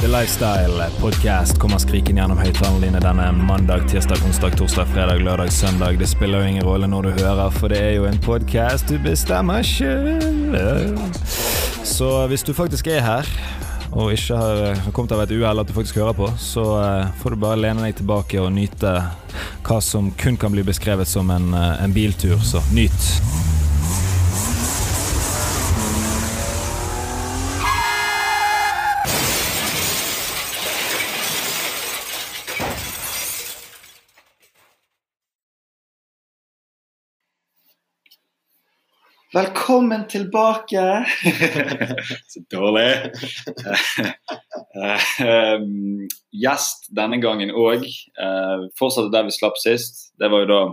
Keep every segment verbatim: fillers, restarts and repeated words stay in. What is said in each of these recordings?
The Lifestyle podcast kommer skriken gjennom høyttalerne dine denne mandag, tirsdag, onsdag, torsdag, fredag, lørdag, søndag. Det spiller jo ingen rolle når du hører, for det er jo en podcast du bestemmer selv. Så hvis du faktisk er her, og ikke har, har kommet av et uheld at du faktisk hører på, så uh, får du bare lene deg tilbake og nyte hva som kun kan bli beskrevet som en, uh, en biltur, så nyt. Velkommen tilbake. Så dårlig. um, Gjest denne gangen også. Uh, fortsatte der vi slapp sist. Det var jo da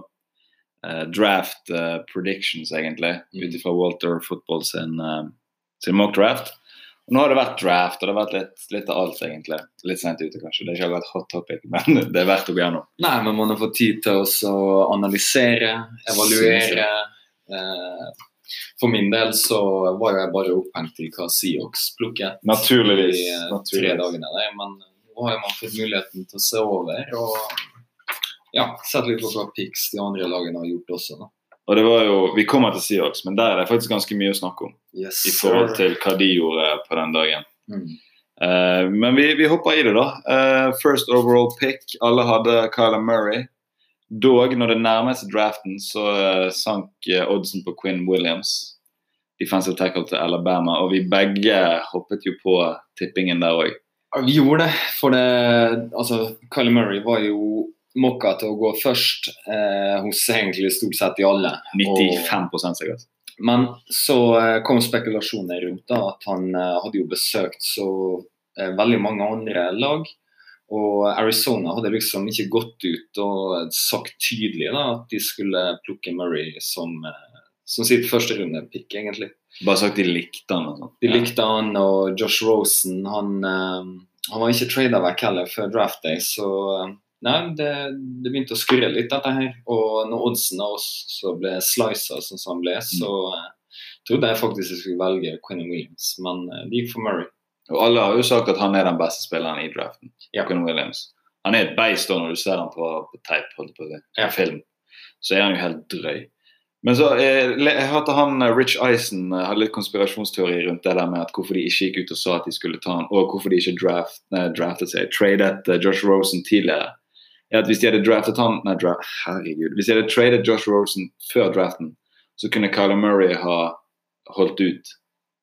uh, draft uh, predictions egentlig, mm. utifra Walter Football sin, uh, sin mock draft. Og nå har det vært draft, og det har vært litt, litt av alt egentlig. Litt sent ute kanskje, det er ikke akkurat hot topic, men det er verdt å gå gjennom. Nei, men man har fått tid til å analysere, evaluere. Uh, For min del så var jeg bare opphengt til hva Seahawks plukket Naturligvis, i naturligvis. tre dagene der, men nå har man fått muligheten til å se over og ja, sett litt på hva picks de andre lagene har gjort også da. Og det var jo, vi kommer til Seahawks, men der er det faktisk ganske mye å snakke om yes, i forhold til hva de gjorde på den dagen. Mm. Uh, men vi, vi hopper i det da. Uh, first overall pick, alle hadde Kyler Murray. Dog, når det nærmeste draften, så uh, sank uh, oddsen på Quinn Williams, defensive tackle til Alabama, og vi begge hoppet jo på tippingen der også. Ja, vi gjorde det, for det, altså, Kyler Murray var jo mokka til å gå først eh, hos egentlig stort sett i alle. nittifem prosent sikkert. Men så eh, kom spekulasjoner rundt da, at han eh, hadde jo besøkt så eh, veldig mange andre lag, og Arizona hadde liksom ikke gått ut og sagt tydelig da, at de skulle plukke Murray som, som sitt første runde pick egentlig. Bare sagt de likte han og sånt. De likte han, og Josh Rosen, han, han var ikke tradet vekk heller før draft day, så nei, det, det begynte å skurre litt dette her. Og når oddsen også ble slicet sånn som han ble, så trodde jeg faktisk jeg skulle velge Quinn Williams, men de gikk for Murray. Og alle har jo sagt at han er den beste spilleren i draften, ja. Quinn Williams. Han er et beist da når du ser han på, på tape, holdt på det, ja. Film. Så er han jo helt drøy. Men så, jeg, jeg hørte han, Rich Eisen, hadde litt konspirasjonsteori rundt det der med at hvorfor de ikke gikk ut og sa at de skulle ta han, og hvorfor de ikke draft, nei, draftet seg, tradet uh, Josh Rosen tidligere. Er at hvis de hadde draftet han, nei, dra, herregud, hvis de hadde tradet Josh Rosen før draften, så kunne Kyler Murray ha holdt ut.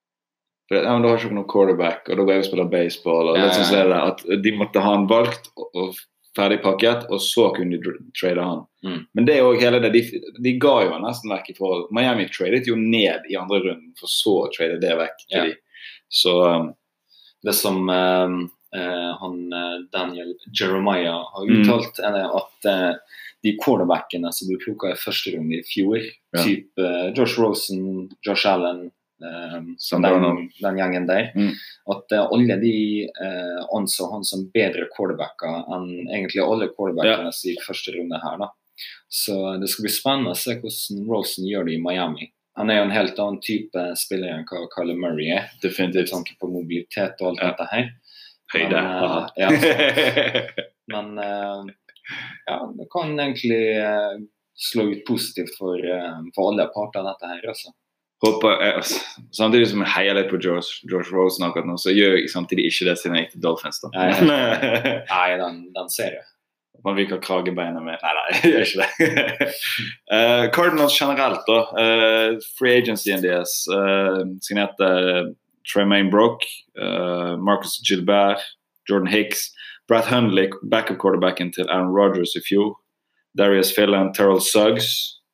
For ja, men da har ikke noen quarterback, og da går jeg og spiller baseball, og ja, litt sånn så er det at de måtte ha han valgt og ferdig pakket, og så kunne de trade han. Mm. Men det er jo hele det, de, de ga jo nesten vekk i forhold. Miami tradet jo ned i andre runden, for så å trade det vekk til ja. De. Så um, det som um, uh, han Daniel Jeremiah har uttalt, mm. er at uh, de quarterbackene som du plukket i første runde i fjor, ja. Typ uh, Josh Rosen, Josh Allen, Um, den, den gjengen der, mm. at uh, alle de uh, anså han som bedre quarterbacker enn egentlig alle quarterbackene ja. I første runde her da. Så det skal bli spennende å se hvordan Rosen gjør det i Miami. Han er jo en helt annen type spiller enn hva Kyler Murray er, definitivt tanke på mobilitet og alt ja. Dette her. Høyde. Men, uh, ja, men uh, ja, det kan egentlig uh, slå ut positivt for, uh, for alle parter av dette her også. Håper, eh, samtidig som jeg heier litt på George, George Rosen akkurat nå, så gjør jeg samtidig ikke det siden jeg gikk til Dolphins da. Nei, nei den, den ser jeg. Man virker kragebeinet med. Nei, nei, jeg gjør ikke det. uh, Cardinals generelt da, uh, free agencyen deres, uh, signerte Tremaine Brock, uh, Marcus Gilbert, Jordan Hicks, Brett Hundley, backup quarterbacken til Aaron Rodgers i fjor, Darius Phelan, Terrell Suggs,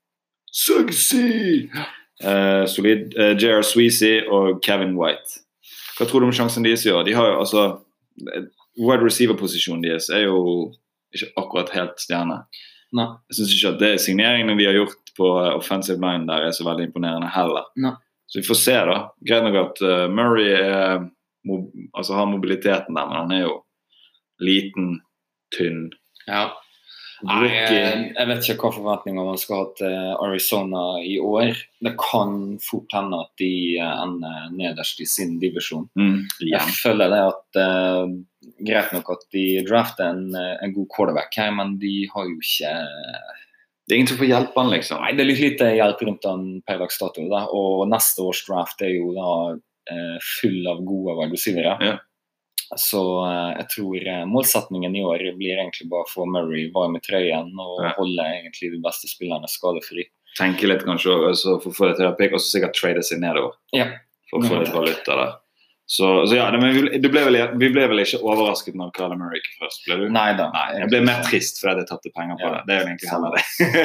Suggsy! Uh, solid, uh, J R Sweezy og Kevin White. Hva tror du om sjansen deres gjør? De har jo altså wide receiver-posisjonen deres er jo ikke akkurat helt stjerne. Nei. Jeg synes ikke at det signeringene vi har gjort på offensive line der er så veldig imponerende heller. Nei. Så vi får se da. Greit nok at uh, Murray er, mo altså, har mobiliteten der, men han er jo liten, tynn. Ja. Nei, jeg, jeg vet ikke hva forventninger man skal ha til Arizona i år. Det kan fort hende at de ender nederst i sin divisjon. Mm, yeah. Jeg føler det at uh, greit nok at de drafter en, en god quarterback her, men de har jo ikke Det er ingen som får hjelpe han, liksom. Nei, det er litt lite hjelp rundt han per dags dato, da. Og neste års draft er jo da uh, full av gode wide receivere. Ja. Så uh, jeg tror uh, målsetningen i år blir egentlig bare for Murray varm i trøyen og ja. Holde egentlig de beste spillerne skadefri. Tenke litt kanskje, så for å få det til å pick, og så sikkert trade seg nedover. Ja. For å få litt valuta der. Så, så ja, det, vi, det ble vel, vi ble vel ikke overrasket når Kyler Murray ikke først, ble du? Nei da. Nei, jeg ble mer trist fordi jeg tappte penger på ja. Det. Det er jo egentlig heller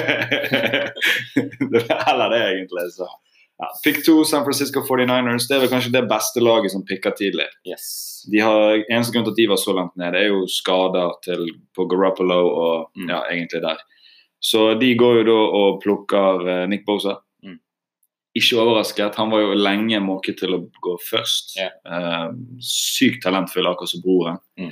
det. Det er heller det egentlig, så. Ja, pick to San Francisco forty-niners, det er vel kanskje det beste laget som picker tidlig. Yes. De har, eneste grunn til at de var så langt ned, det er jo skader til, på Garoppolo og mm. ja, egentlig der. Så de går jo da og plukker uh, Nick Bosa. Mm. Ikke overrasket, han var jo lenge måket til å gå først. Yeah. Uh, sykt talentfull akkurat som broren. Mm.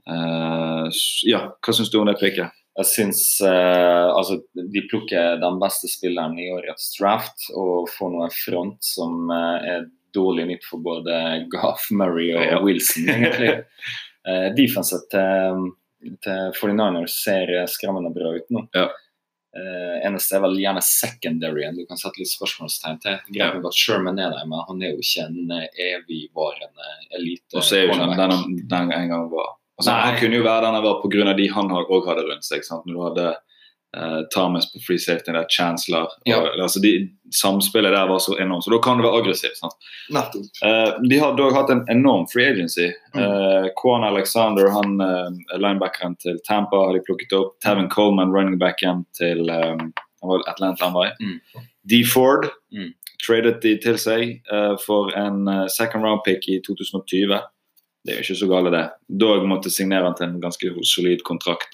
Uh, ja, hva synes du om det picket? Jeg synes uh, altså, de plukker den beste spilleren i årets draft og får noe front som uh, er dårlig nytt for både Goff, Murray og ja. Wilson egentlig. uh, Defenset til, til forty-niners ser skremmende bra ut nå. Ja. Uh, eneste er vel gjerne secondaryen du kan sette litt spørsmålstegn til. Greit nok at Sherman er der, men han er jo ikke en evigvarende elite. Og så er jo ikke den, den en gang var. Altså, han kunne jo være den han var på grunn av de han også hadde rundt seg, sant? Når du hadde uh, Thomas på free safety, der Chancellor, ja. og, altså de, samspillet der var så enormt, så da kan det være aggressivt. Sant? Uh, de har dog hatt en enorm free agency. Mm. Uh, Quan Alexander, han uh, linebackeren til Tampa, har de plukket opp. Tevin Coleman, running backen til um, Atlanta, han var i. Mm. D. Ford, mm. tradet de til seg uh, for en uh, second round pick i twenty twenty. Det er jo ikke så gale det. Dog måtte signere han til en ganske solid kontrakt.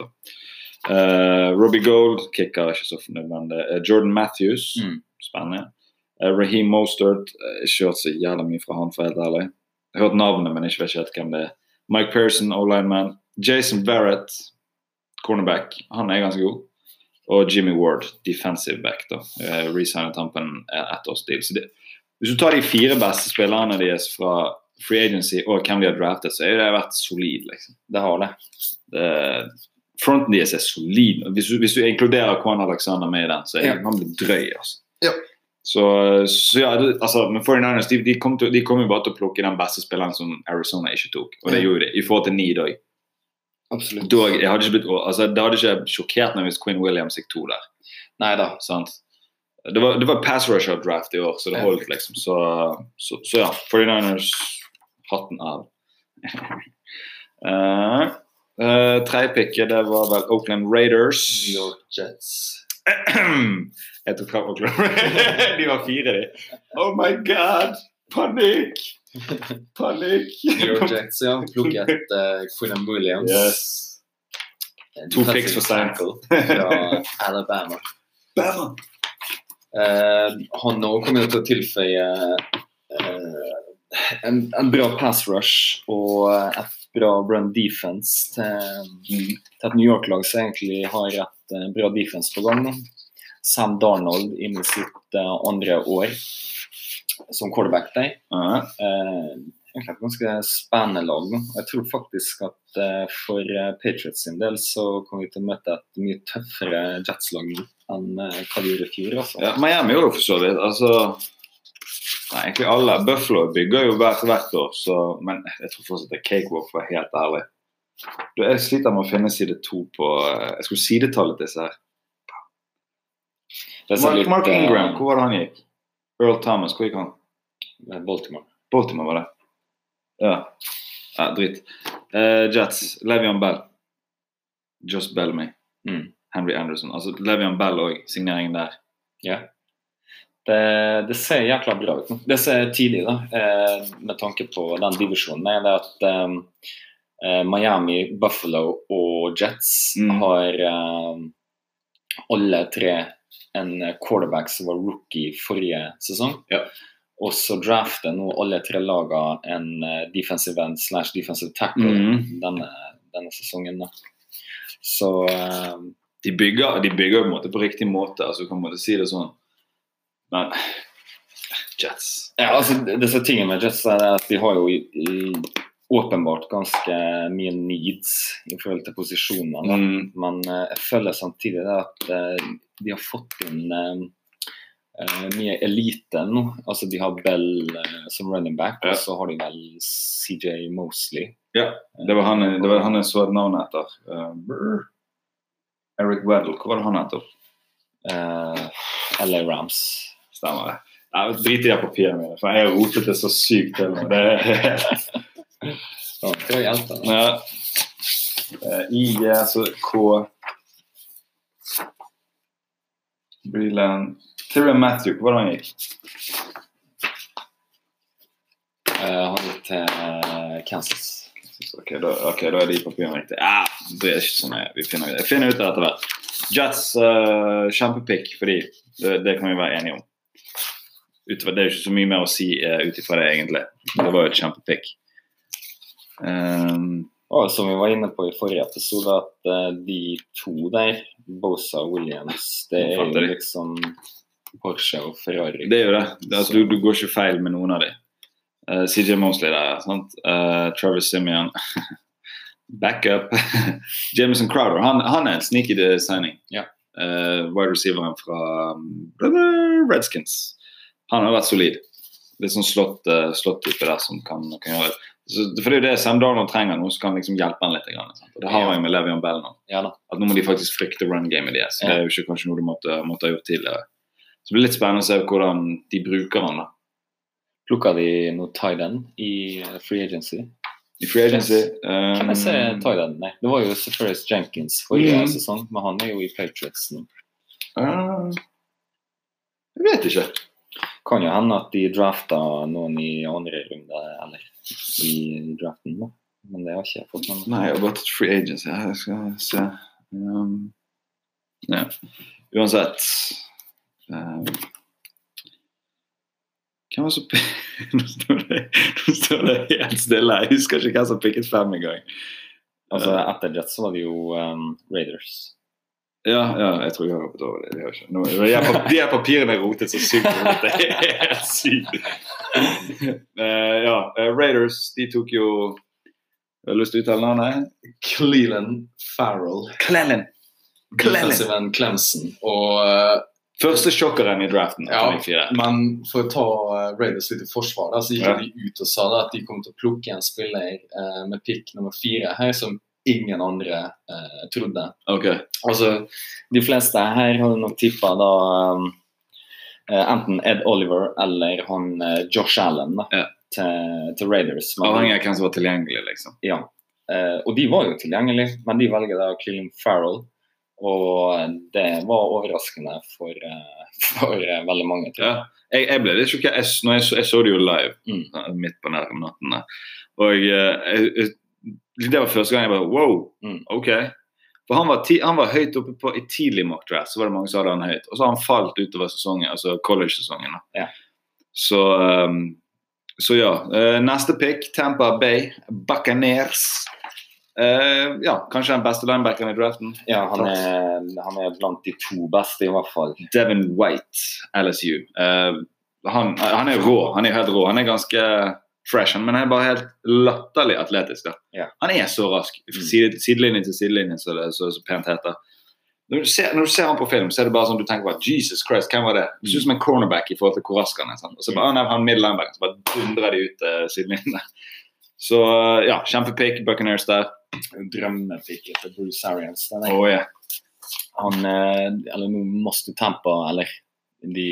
Uh, Robbie Gould, kicker, ikke så nødvendig. Uh, Jordan Matthews, mm. spennende. Uh, Raheem Mostert, uh, ikke hørt så jævla mye fra han, for helt ærlig. Jeg har hørt navnet, men ikke vet ikke helt hvem det er. Mike Pearson, O-lineman. Jason Barrett, cornerback, han er ganske god. Og Jimmy Ward, defensive back da. Uh, resignet han på en ettårsdeal. Så det, hvis du tar de fire beste spillerne deres fra free agency og hvem de har draftet, så har det vært solid, liksom. Det har det. det fronten deres er solid. Hvis du, hvis du inkluderer Quan Alexander med i den, så er ja. Han blir drøy, altså. Ja. Så, så ja, det, altså, men forty-niners, de, de kom jo bare til å plukke den beste spilleren som Arizona ikke tok, og det ja. Gjorde de, i forhold til ni dag. Absolutt. Da, jeg hadde ikke blitt, altså, det hadde ikke sjokkert meg hvis Quinn Williams gikk to der. Neida. Sant? Det var, det var pass rusher draft i år, så det holdt liksom. Så, så, så ja, forty-niners hatten av. uh, uh, Tredjepikket, det var vel Oakland Raiders. New York Jets. Jeg tok Oakland Raiders. De var fire, de. Oh my god! Panikk! Panikk! New York Jets, ja. Plukket uh, Quinn Williams. Yes. To picks for Stankel. Fra Alabama. Bama! Uh, han nå kommer til å tilføye uh, en, en bra pass rush og et bra run defense til, mm. til et New York-lag som egentlig har et uh, bra defense på gang. Sam Darnold inn i sitt uh, andre år som quarterback der. Uh-huh. Uh, egentlig et ganske spennende lag. Jeg tror faktisk at uh, for uh, Patriots sin del så kommer vi til å møte et mye tøffere Jets-lag enn uh, hva de gjorde i fjor. Altså. Ja, Miami gjør jo for så vidt. Altså, nei, egentlig alle. Buffalo bygger jo hvert, hvert år, så, men jeg tror fortsatt det er cakewalk, for helt ærlig. Jeg sliter med å finne side to på, uh, jeg skulle sidetallet disse her. Mark, litt, Mark Ingram, hvor var det han gikk? Earl Thomas, hvor gikk han? Baltimore. Baltimore var det. Ja, ja dritt. Uh, Jets, Le'Veon Bell. Just Bellamy. Mm. Henry Anderson. Altså Le'Veon Bell og signeringen der. Ja. Det, det ser jækla bra ut. Det ser tidlig da, eh, med tanke på den divisjonen, er det at eh, Miami, Buffalo og Jets mm. har eh, alle tre en quarterback som var rookie forrige sesong. Ja. Og så drafter nå alle tre lager en defensive end slash defensive tackle mm. denne, denne sesongen. Da. Så de bygger, de bygger på en måte på riktig måte, altså kan man si det sånn. Men Jets. Ja, altså disse tingene med Jets er at de har jo i, i, åpenbart ganske mye needs i forhold til posisjonene. Mm. Men uh, jeg føler samtidig at uh, de har fått inn uh, uh, mye elite nå. Altså de har Bell uh, som running back, ja. Og så har de vel C J Mosley. Ja, det var han, det var han jeg så et navn etter. Uh, Eric Weddle, hva var det han etter? Uh, L A Rams. Stemmer det. Jeg driter i de papirene mine, for jeg har rotet det så sykt til meg. Det er helt... Ja, det var hjelpen. Ja. I, altså, K... Breland... Tyrion Matthew, hva var det han gikk? Uh, han gikk til uh, Kansas. Ok, da, ok, da er de papirene riktig. Ja, det er ikke sånn jeg, vi finner ut. Jeg finner ut av dette hvert. Jets, uh, kjempepick, fordi det, det kan vi være enige om. Utover, det er jo ikke så mye mer å si uh, utifra det egentlig. Det var jo et kjempepick. Um, og som vi var inne på i forrige episode, at uh, de to der, Bosa og Williams, det er jo liksom Porsche og Ferrari. Det er jo det. det er, du, du går ikke feil med noen av de. Uh, C J Mosley der, sant? Uh, Travis Simeon, backup. Jamison Crowder, han, han er en sneaky signing. Ja. Uh, wide receiveren fra um, Redskins. Han har vært solid. Det er sånn slått, uh, slått type der som kan, kan gjøre det. Så, for det er jo det Sam Darnold trenger nå, så kan liksom hjelpe han litt. Grann, og det har jeg med Le'Veon Bell nå. Ja, da. At nå må de faktisk frykte run-gamet deres. Ja. Det er jo ikke kanskje noe du måtte, måtte ha gjort tidligere. Så det blir litt spennende å se hvordan de bruker han da. Plukket de noe tight end i free agency? I free agency? Um, kan jeg se tight end? Nei, det var jo Seferius Jenkins forrige mm. sesong, men han er jo i Patriots nå. Uh, jeg vet ikke. Kan jo hende at de draftet noen i andre runde, eller i draften nå. Men det har ikke jeg fått noen. Nei, jeg har bare tatt free agency. Jeg skal se. Um, ja. Uansett. Um, hvem var så nå, står det, nå står det helt stille. Jeg husker ikke hvem som pikket fem i gang. Altså, etter Jets så var det jo um, Raiders. Ja, ja, jeg tror jeg har hoppet over det. De, har ikke. Nå, de, er, de er papirene rotet så sykt. Det er helt sykt. uh, ja, uh, Raiders, de tok jo... Jeg har lyst til å uttale navnet. Cleland Farrell. Cleland. Defensiven Clemson. Og... Uh, Første sjokkeren i draften. Ja, men for å ta uh, Raiders litt i forsvar, da, så gikk ja. de ut og sa da, at de kom til å plukke en spiller uh, med pick nummer fire her, som ingen andre uh, trodde. Okay. Altså, de fleste her har nok tippet da um, uh, enten Ed Oliver eller han uh, Josh Allen da, ja. til, til Raiders. Avhengig av hvem som var tilgjengelig, liksom. Ja, uh, og de var jo tilgjengelige, men de velger da Cleland Farrell, og det var overraskende for, uh, for uh, veldig mange. Ja, jeg, jeg ble litt sjokkert. Jeg, jeg, jeg så det jo live mm. midt på nær om natten. Og uh, jeg, det var første gang jeg bare, wow, mm. ok. For han var, ti, han var høyt oppe på i tidlig mock draft, så var det mange som hadde han høyt. Og så har han falt utover sesongen, altså college-sesongen. Ja. Så, um, så ja, uh, neste pick, Tampa Bay, Buccaneers. Uh, ja, kanskje den beste linebackeren i draften. Ja, han er, han er blant de to beste i hvert fall. Devin White, L S U. Uh, han, han er rå, han er helt rå. Han er ganske fresh, men han er bare helt latterlig atletisk. Da. Ja. Han er så rask. Side, sidelinjen til sidelinjen, så det så, så pent heter. Når du, ser, når du ser han på film, så er det bare sånn du tenker bare, Jesus Christ, hvem var det? Det ser ut som en cornerback i forhold til hvor rask han er. Sant? Og så bare, han er han middle linebacker, så bare dundrer de ut uh, sidelinjen der. Så ja, kjempepick, Buccaneers der. Drømmepick etter Bruce Arians. Oh, yeah. Han, eller nå måste Tampa, eller de,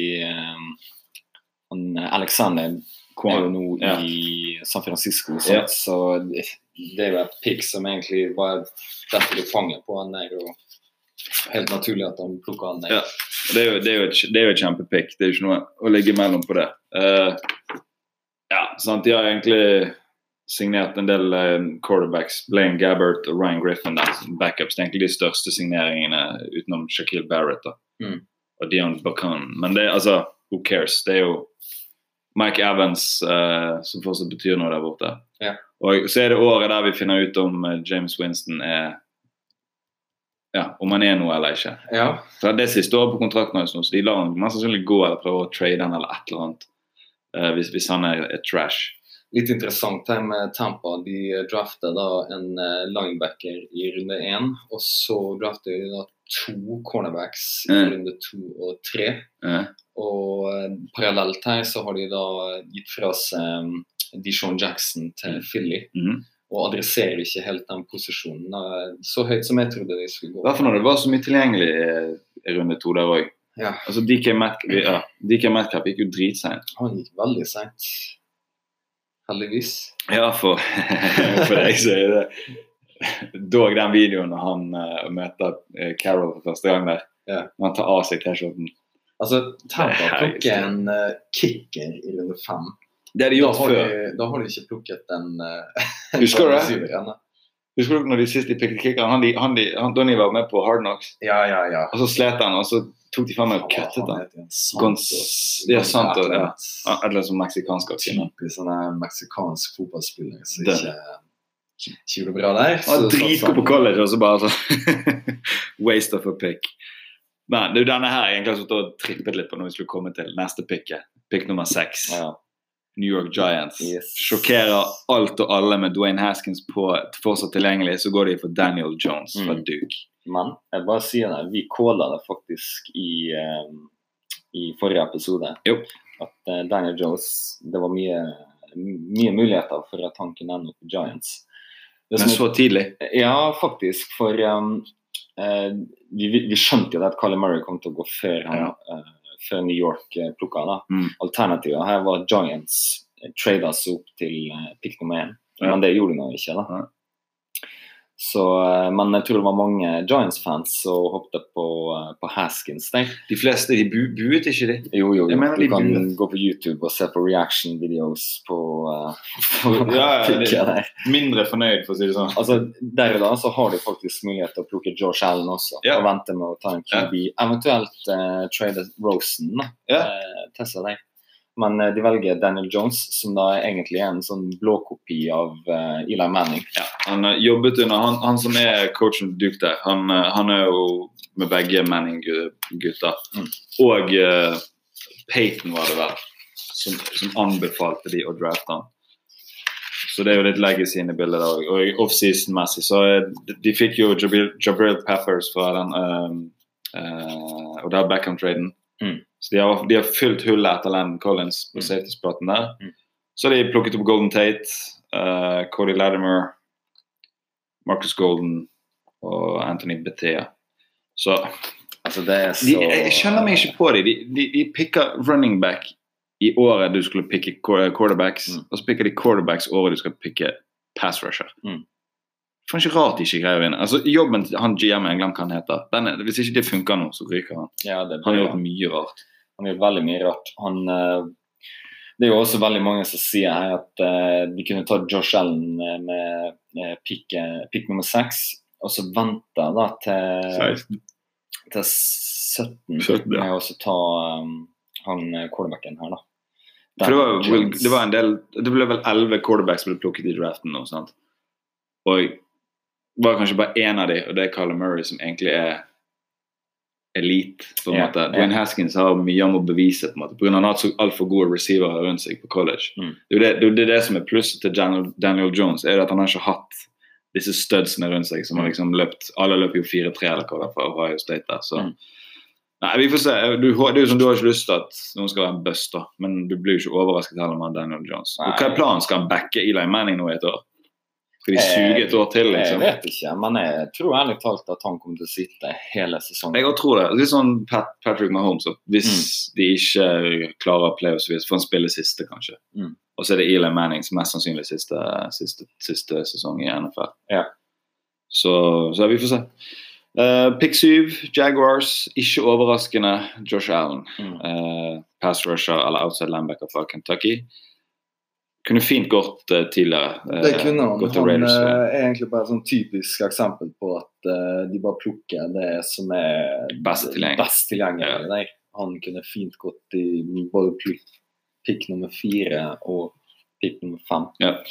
han, Alexander er jo nå ja. i San Francisco, så, yeah. så det, det er jo et pick som egentlig var derfor de fanger på han der, og helt naturlig at han plukker han der. Ja. Det er jo, det er jo et, det er jo et kjempepick, det er jo ikke noe å ligge mellom på det. Uh, ja, sant, de har egentlig signert en del uh, quarterbacks, Blaine Gabbert og Ryan Griffin der, backups. Det er egentlig de største signeringene utenom Shaquille Barrett da. Mm. Og Dion Buchanan. Men det er altså, who cares? Det er jo Mike Evans uh, som fortsatt betyr noe der borte. Ja. Og så er det året der vi finner ut om uh, James Winston er ja, om han er noe eller ikke. Ja. For det siste står på kontrakten hans nå, så de lar han mest sannsynlig gå eller prøve å trade han eller et eller annet, uh, hvis, hvis han er, er trash. Litt interessant her med Tampa, de draftet da en uh, linebacker i runde én, og så draftet de da to cornerbacks i mm. runde to og tre. Mm. Og uh, parallelt her så har de da gitt fra seg um, Deshaun Jackson til Philly, mm. og adresserer ikke helt den posisjonen uh, så høyt som jeg trodde de skulle gå. Hvorfor når det var så mye tilgjengelig i runde to der også? Ja. Altså D K Metcalf, ja, D K Metcalf gikk jo dritsent. Han gikk veldig sent. Heldigvis. Ja, for, for deg så er det dog den videoen når han uh, møter uh, Carroll for første gang der. Ja. Når han tar av seg t-skjorten. Altså, Tampa plukker en uh, kicker i runde fem. Det er de gjort da før. De, da har de ikke plukket en uh, Husker du det? Husker du når de siste de pikket kickeren? Han, de, han, de, han, Donnie var med på Hard Knocks. Ja, ja, ja. Og så slet han, og så tok de frem og kuttet han. Det er sant, og ja. Et eller annet som meksikansk aksjon. Typisk sånne meksikansk fotballspiller, så ikke, ikke gjorde det bra der. Han dritgod på college, og så bare så waste of a pick. Men det er jo denne her jeg egentlig har stått og trippet litt på når vi skulle komme til neste picket. Pick nummer seks. Ja. New York Giants. Yes. Sjokkerer alt og alle med Dwayne Haskins på fortsatt tilgjengelig, så går de for Daniel Jones fra mm. Duke. Men jeg bare sier det, vi kålet det faktisk i, um, i forrige episode. Jo. At uh, Daniel Jones, det var mye, mye muligheter for at han kunne ende opp i Giants. Men så tidlig? Ja, faktisk, for um, uh, vi, vi skjønte jo at Kyler Murray kom til å gå før han... Ja. Uh, før New York uh, plukket da. Mm. Alternativet her var Giants uh, tradet seg opp til uh, pick nummer én. Ja. Men det gjorde de nå ikke da. Ja. Så, uh, men jeg tror det var mange Giants-fans som hoppet på, uh, på Haskins der. De fleste, de bu buet ikke de? Jo, jo, jo. Du kan buet. Gå på YouTube og se på reaction-videos på, uh, på ja, ja, der. Mindre fornøyd, for å si det sånn. Altså, der da så har de faktisk mulighet til å plukke Josh Allen også, ja. Og vente med å ta en Q B. Ja. Eventuelt uh, trade Rosen da, ja. uh, til seg der. Men uh, de velger Daniel Jones, som da egentlig er en sånn blåkopi av uh, Eli Manning. Ja, han uh, jobbet under, han, han som er coachen Duke der, han, uh, han er jo med begge Manning-gutter. Mm. Og uh, Peyton var det vel, som, som anbefalte de å drafte han. Så det er jo litt legacy inn i bildet der, og i off-season-messig, så uh, de, de fikk jo Jabril, Jabril Peppers fra den, uh, uh, og der Beckham-traden. Mm. Så de har, de har fylt hullet etter Landon Collins på mm. safety-spraten der. Mm. Så de plukket opp Golden Tate, uh, Cody Latimer, Marcus Golden og Anthony Bethea. Så, altså det er så... De, jeg kjenner meg ikke på det. De, de, de picker running back i året du skulle pikke quarterbacks, mm. og så picker de quarterbacks året du skal pikke pass rusher. Mm. Det er ikke rart de ikke greier å vinne. Altså, jobben til han G M, jeg glemmer hva han heter. Den er, hvis ikke det funker nå, så ryker han. Ja, det han har gjort mye rart. Han har gjort veldig mye rart. Han, uh, det er jo også veldig mange som sier her at uh, de kunne ta Josh Allen med uh, pick, uh, pick nummer seks, og så vente da til, til sytten, sytten ja. Med å ta um, han quarterbacken her da. For det var, vel, det var en del, det ble vel elleve quarterbacks som ble plukket i draften nå, sant? Og var kanskje bare en av de, og det er Kyler Murray, som egentlig er elite, på en yeah, måte. Dwayne yeah. Haskins har mye om å bevise, på en måte, på grunn av han har så alt for gode receiver rundt seg på college. Mm. Det, er det, det er det som er plusset til Daniel, Daniel Jones, er at han har ikke hatt disse studsene rundt seg, som har liksom løpt, alle løper jo fire tre eller hva det er for Ohio State der, så... Mm. Nei, vi får se. Du, det er jo som du har ikke lyst til at noen skal være en bust da, men du blir jo ikke overrasket heller med Daniel Jones. Og hva er planen? Skal han backe Eli Manning nå i et år? Skal de suge et år til, liksom? Jeg vet ikke, men jeg tror ærlig talt at han kommer til å sitte hele sesongen. Jeg tror det. Det er sånn Pat, Patrick Mahomes, hvis mm. de ikke klarer playoffs, får han spille siste, kanskje. Mm. Og så er det Eli Mannings mest sannsynlig siste, siste, siste sesong i N F L. Ja. Så, så vi får se. Uh, pick syv, Jaguars, ikke overraskende, Josh Allen. Mm. Uh, pass rusher eller outside linebacker fra Kentucky. Kunne fint gått uh, tidligere. Uh, det kunne han. Han Raiders, uh, er egentlig bare et sånn typisk eksempel på at uh, de bare plukker det som er best tilgjengelig. Best tilgjengelig ja. Han kunne fint gått i både pick nummer fire og pick nummer fem. Ja.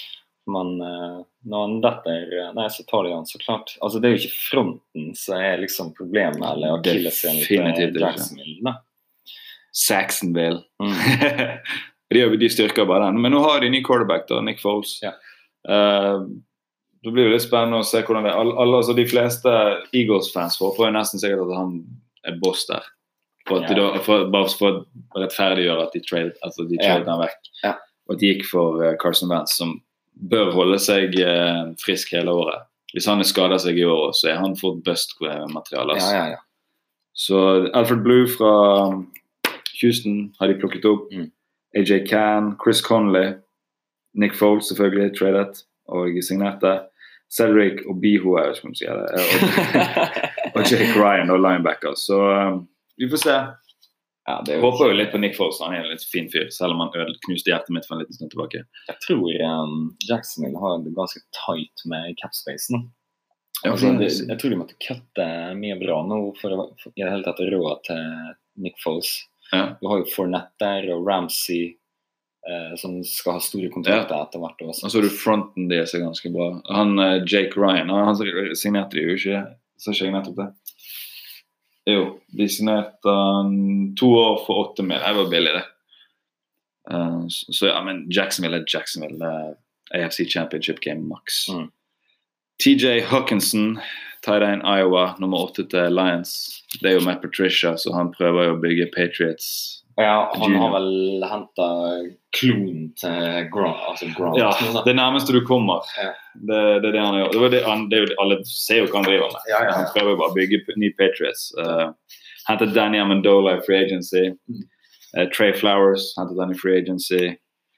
Men uh, når han detter, nei, så tar de han så klart. Altså, det er jo ikke fronten som er liksom problemet, eller akilleshælen til Jacksonville. Saxonville. Mm. de, de styrker bare den. Men nå har de en ny quarterback da, Nick Foles. Ja. Uh, det blir jo litt spennende å se hvordan det er. All, all, altså, de fleste Eagles-fans får, får jo nesten sikkert at han er boss der. For at ja. de da, for, bare for å rettferdiggjøre at de trade, altså de trade ja. han vekk. Ja. Og at de gikk for uh, Carson Wentz, som bør holde seg uh, frisk hele året. Hvis han er skadet seg i år, så er han fått bust-materiale. Ja, ja, ja. Så Alfred Blue fra Houston har de plukket opp. Mm. A J Cann, Chris Conley, Nick Foles selvfølgelig tradet og signerte. Cedric Obiho, jeg vet ikke om jeg sier det, og, og Jake Ryan og linebacker. Så um, vi får se. Ja, det jeg håper jo litt på Nick Foles, han er en litt fin fyr, selv om han ødel knuste hjertet mitt for en liten stund tilbake. Jeg tror um, Jacksonville har det ganske tight med capspace nå. Altså, det, jeg tror de måtte kutte mye bra nå for å for, i det hele tatt råd til Nick Foles. Ja. Du har jo Fournette der og Ramsey eh, som skal ha store kontrakter ja. etter hvert. Og så har du fronten deres er ganske bra. Han uh, Jake Ryan, han, han signerte jo ikke, så ikke jeg nettopp det. Jo, de signerte um, to år for åtte mil. Det var billig det. Uh, så, så ja, men Jacksonville er Jacksonville. Uh, A F C Championship Game Max. Mm. T J Hawkinson, tight end Iowa, nummer åtte til Lions. Det er jo Matt Patricia, så han prøver jo å bygge Patriots. Ja, han junior. Har vel hentet klonen til Grant. Altså Grant. Ja, det nærmeste du kommer. Ja. Det, det er det han gjør. Det, det, han, det er jo, alle ser jo hva han driver med. Ja, ja, ja. Han prøver jo bare å bygge ny Patriots. Uh, hentet Danny Amendola i free agency. Mm. Uh, Trey Flowers hentet han i free agency.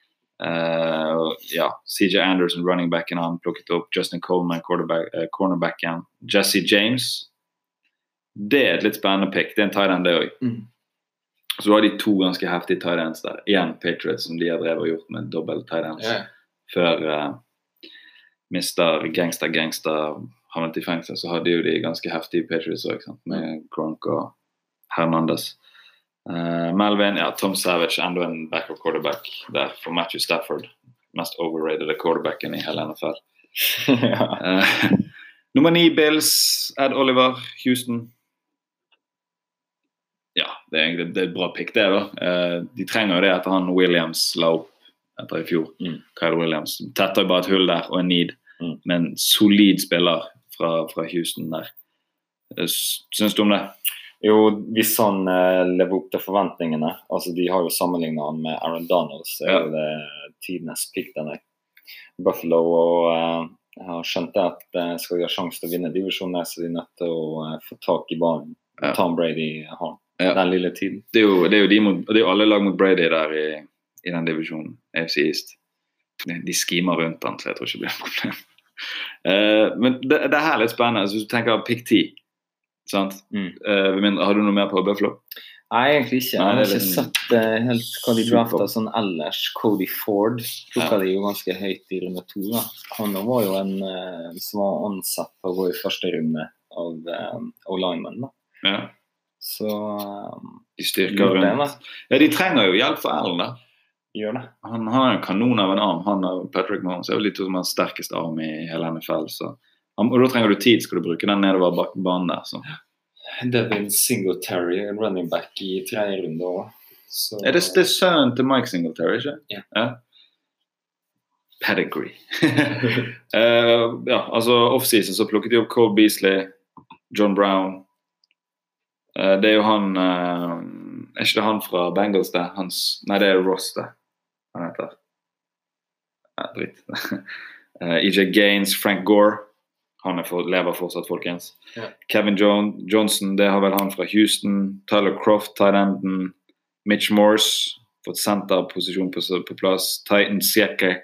Uh, ja, C J Anderson running backen han plukket opp. Justin Coleman quarterback, uh, cornerbacken. Jesse James. Det er et litt spennende pick. Det er en tight end det også. Mm. Så da har de to ganske heftige tight ends der. Igjen Patriots som de har drevet og gjort med dobbelt tight ends. Yeah. Før uh, mister gangster gangster havnet i fengsel, så hadde jo de ganske heftige Patriots også, med Gronk og Hernandez. Uh, Melvin, ja, Tom Savage, enda en backup quarterback der for Matthew Stafford. Mest overrated quarterbacken i hele N F L. ja. uh, Nummer ni, Bills, Ed Oliver, Houston. Ja, det er egentlig det er et bra pick det da. Uh, de trenger jo det etter han Williams la opp etter i fjor. Mm. Kyle Williams. Tetter jo bare et hull der og en need. Mm. Men solid spiller fra, fra Houston der. Synes du om det? Jo, hvis han uh, lever opp til forventningene, altså de har jo sammenlignet han med Aaron Donald, så er jo det tidenes pick denne. Buffalo og uh, jeg har skjønt at uh, skal de ha sjanse til å vinne divisjonen, så er de nødt til å uh, få tak i banen. Ja. Tom Brady har ja. den lille tiden. Det er jo, det er jo, de mot, det er jo alle lag mot Brady der i, i den divisjonen, A F C East. De, de skimer rundt han, så jeg tror ikke det blir et problem. uh, men det, det er her litt spennende, altså, hvis du tenker pick ti, sant? Mm. Uh, har du noe mer på Buffalo? Nei, egentlig ikke. Jeg har ikke sett uh, helt hva de draftet sånn ellers. Cody Ford plukket ja. de jo ganske høyt i runde to. Da. Han var jo en uh, som var ansatt på å gå i første runde av um, O-lineman. Da. Ja. Så um, de styrker rundt. Ja, de trenger jo hjelp for Allen da. Gjør det. Han, han har en kanon av en arm. Han og Patrick Mahomes er jo litt som den sterkeste arm i hele N F L. Så. Og da trenger du tid, skal du bruke den nedover banen der. Så. Devin Singletary, running back i tredje runde også. Er det, det sønnen til Mike Singletary, ikke? Ja. ja. Pedigree. uh, ja, altså off-season så plukket de opp Cole Beasley, John Brown. Uh, det er jo han, uh, er ikke det han fra Bengals det? Hans, nei, det er Ross det. Han heter. Ja, dritt. uh, E J Gaines, Frank Gore. Han er for, lever fortsatt, folkens. Ja. Kevin John, Johnson, det har vel han fra Houston. Tyler Croft, tight enden. Mitch Morse, fått senterposisjon på, på plass. Titan Sieke.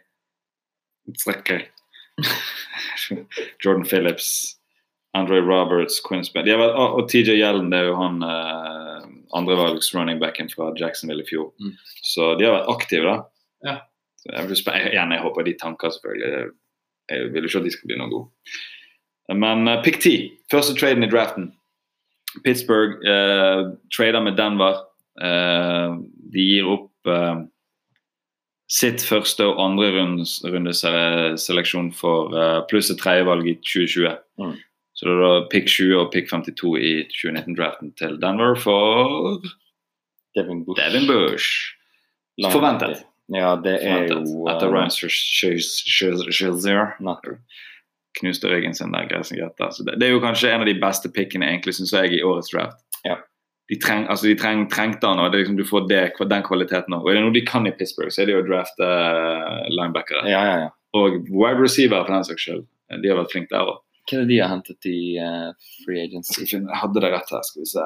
Jordan Phillips. Andre Roberts, Quinn Smith. De vel, og T J Yellen, det er jo han uh, andrevalgs running backen fra Jacksonville i fjor. Mm. Så de har vært aktive da. Ja. Så jeg, vil, igjen, jeg håper de tanker selvfølgelig. Jeg vil ikke at de skal bli noe gode. Men uh, pick ti, første traden i draften. Pittsburgh uh, trader med Denver. Uh, de gir opp uh, sitt første og andre rundes, rundes seleksjon for uh, pluss et tredjevalg i tjue tjue. Mm. Så det er da pick tjue og pick femtito i tjue nitten-draften til Denver for Devin Bush. Devin Bush. Forventet. Ja, det er Forventet. jo... Etter Ryan Shazier. Knuste ryggen sin der, greisen greit. Så det, det er jo kanskje en av de beste pickene egentlig, synes jeg, i årets draft. Ja. De, treng, altså de treng, trengte han, og det er liksom, du får det, den kvaliteten også. Og er det noe de kan i Pittsburgh, så er det jo å drafte uh, linebackere. Ja, ja, ja. Og wide receiver for den saks skyld. De har vært flinke der også. Hva er det de har hentet i uh, free agency? Jeg hadde det rett her, skal vi se.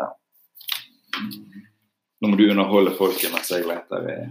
Nå må du underholde folket mens jeg leter i...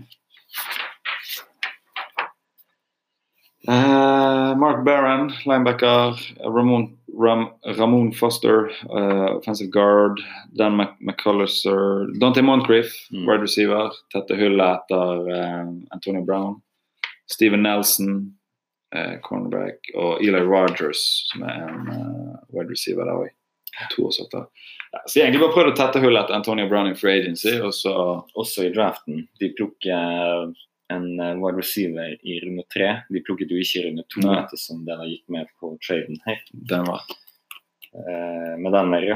Uh, Mark Barron, linebacker, Ramon, Ram, Ramon Foster, uh, offensive guard, Dan McCullers, Dante Moncrief, mm. wide receiver, tette hullet etter uh, Antonio Brown, Steven Nelson, uh, cornerback, og Eli Rogers, som er en uh, wide receiver der også, to og sånt der. Ja, så jeg egentlig bare prøvde å tette hullet etter Antonio Brown i free agency, og så... Også i draften, de plukker... en wide receiver i runde tre. De plukket jo ikke i runde to etter som den har gitt med på traden her. Den var. Uh, med den mer, ja.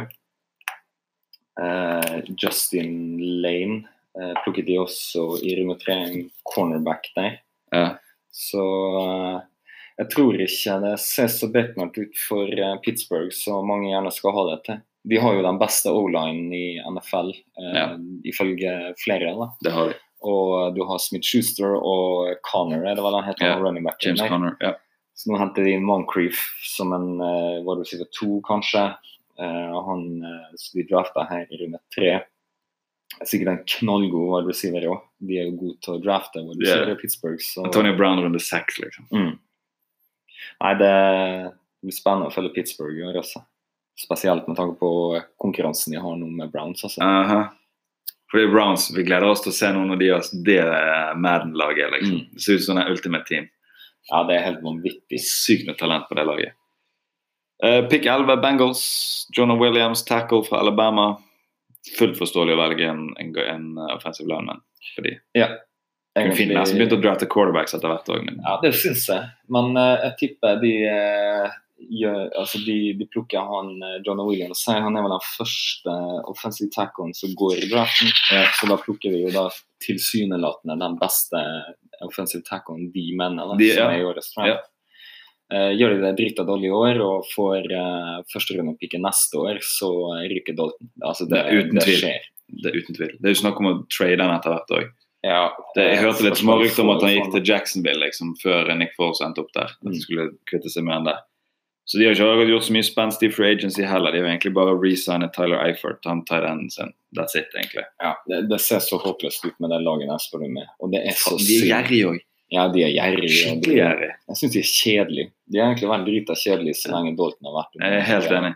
Uh, Justin Lane uh, plukket de også i runde tre, en cornerback der. Ja. Så uh, jeg tror ikke det ser så bekmørkt ut for uh, Pittsburgh, så mange gjerne skal ha det til. De har jo den beste O-line i N F L, uh, ja. Ifølge flere. Da. Det har de. Og du har Smith-Schuster og Connor, det var den heter, yeah, running back. James nei? Conner, ja. Så nå henter de Moncrief som en, uh, hva du sier, to kanskje. Uh, han uh, så de draftet her i runde tre. Sikkert en knallgod wide receiver også. De er jo gode til å drafte wide receiver i Pittsburgh. Så... Antonio Brown runde seks, liksom. Mm. Nei, det blir spennende å følge Pittsburgh gjør også. Spesielt med tanke på konkurransen de har nå med Browns, altså. Aha. For det er Browns, vi gleder oss til å se noen av de det Madden-laget, liksom. Mm. Det ser ut som en ultimate team. Ja, det er helt vanvittig. Sykt med talent på det laget. Uh, pick elleve, Bengals, Jonah Williams, tackle fra Alabama. Fullt forståelig å velge en, en, en offensive lineman for de. Ja. Egentlig... Jeg har begynt å drafte quarterbacks etter hvert også. Men... Ja, det synes jeg. Men uh, jeg tipper de... Uh... Ja, altså de, de plukker han Jonah Williams, han er vel den første offensive tacklen som går i draften, ja, så da plukker vi jo da tilsynelatende den beste offensive tacklen de mener de, som ja. Er i årets draft. Ja. Uh, gjør de det dritt av dårlig i år og får uh, første runde pikke neste år, så ryker Dalton. Altså det, det, uten det skjer. Det er uten tvil. Det er jo snakk om å trade den etter hvert også. Ja, det, jeg hørte litt små rykter om at han gikk til Jacksonville liksom, før Nick Foles endte opp der, at de skulle kvitte seg med han der. Så de har ikke gjort så mye spenstig free agency heller. De har egentlig bare resignet Tyler Eifert. Han tar den sin. That's it, egentlig. Ja, det, det ser så håpløst ut med det laget jeg spør med. Og det er så de er gjerrige også. Ja, de er gjerrige. Skikkelig gjerrige. Jeg synes de er kjedelige. De har egentlig vært drita kjedelige så lenge Dalton har vært. Jeg er helt enig.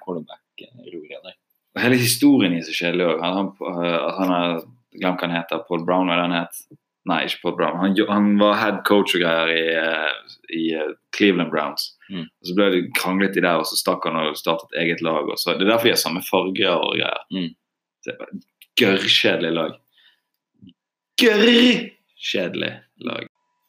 Og hele historien i seg kjedelig også. Han, han, han har glemt hva han heter. Paul Brown, hva han het. Nei, ikke Paul Brown. Han, han var head coach og greier i, i Cleveland Browns. Mm. Og så ble det kranglet i der, og så stakk han og startet eget lag. Og så. Det er derfor de har samme farger og greier. Mm. Det er et gørrkjedelig lag. Gørrkjedelig lag.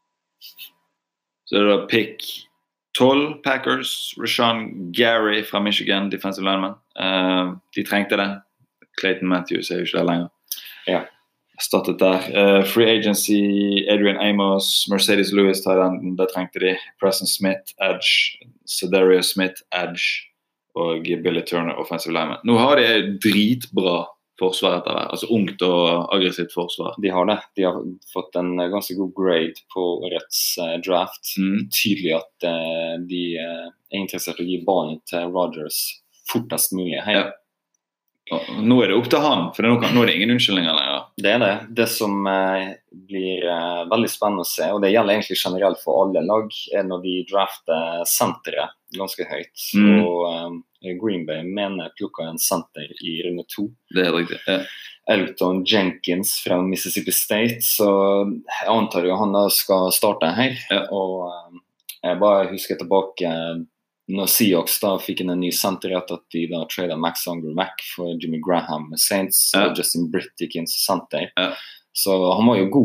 Så er det da pick tolv Packers, Rashawn Gary fra Michigan, defensive lineman. Uh, de trengte det. Clayton Matthews er jo ikke der lenger. Ja. Startet der. Uh, free agency, Adrian Amos, Mercedes Lewis, Thailand, det trengte de. Preston Smith, Edge, Cedarius Smith, Edge og Billy Turner, offensive lineman. Nå har de dritbra forsvar etter det, altså ungt og aggressivt forsvar. De har det. De har fått en ganske god grade på årets uh, draft. Mm. Tydelig at uh, de uh, er interessert i å gi ballen til Rodgers fortest mulig. Hei. Ja. Nå er det opp til han, for nå, nå er det ingen unnskyldninger lenger. Det er det. Det som eh, blir eh, veldig spennende å se, og det gjelder egentlig generelt for alle lag, er når de drafter senteret ganske høyt. Mm. Og eh, Green Bay mener plukket en senter i runde to. Det er riktig, ja. Elton Jenkins fra Mississippi State, så jeg antar jo han da skal starte her. Ja. Og eh, jeg bare husker tilbake når Seahawks da fikk en ny senter etter at de da tradet Max Unger-Mack for Jimmy Graham med Saints, ja. Og Justin Britt gikk inn som senter. Ja. Så han var jo god.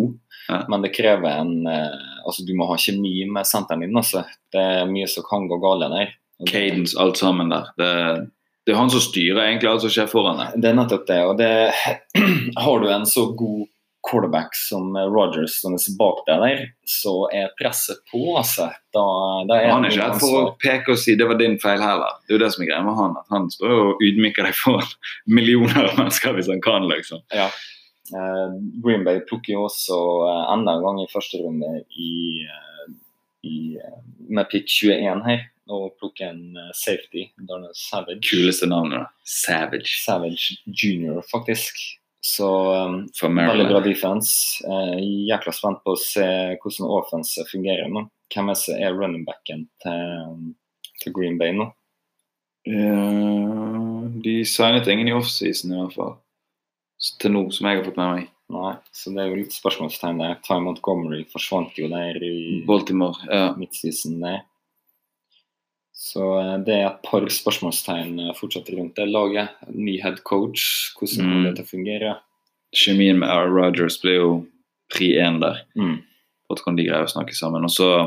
Ja. Men det krever en eh, altså du må ha kjemi med senteren din også. Det er mye som kan gå gale der. Cadence, alt sammen der. Det, det er han som styrer egentlig alt som skjer foran det. Det er nettopp det, og det har du en så god quarterback som Rodgers som er bak deg der, så er presset på, altså. Da, da er han er ikke redd for å peke og si det var din feil heller. Det er jo det som er greia med han, at han står og ydmyker deg for millioner av mennesker hvis han kan, liksom. Ja. Uh, Green Bay plukker jo også uh, enda en gang i første runde i, uh, i, uh, med pick tjueen her, og plukker en uh, safety, Darnell Savage. Kuleste navnet da, Savage. Savage junior, faktisk. Så um, veldig bra defense. Uh, jækla spent på å se hvordan offense fungerer nå. Hvem er, er running backen til, til Green Bay nå? Uh, de signet ingen i offseason i hvert fall. Til nå, som jeg har fått med meg. Nei, så det er jo litt spørsmålstegn der. Ty Montgomery forsvant jo der i Baltimore, ja. midtseason der. Så det er et par spørsmålstegn fortsatt rundt det laget. Ny head coach, hvordan kommer mm. det til å fungere? Kjemien med Aaron Rodgers ble jo pri én der. Mm. For at kan de greie å snakke sammen. Og så,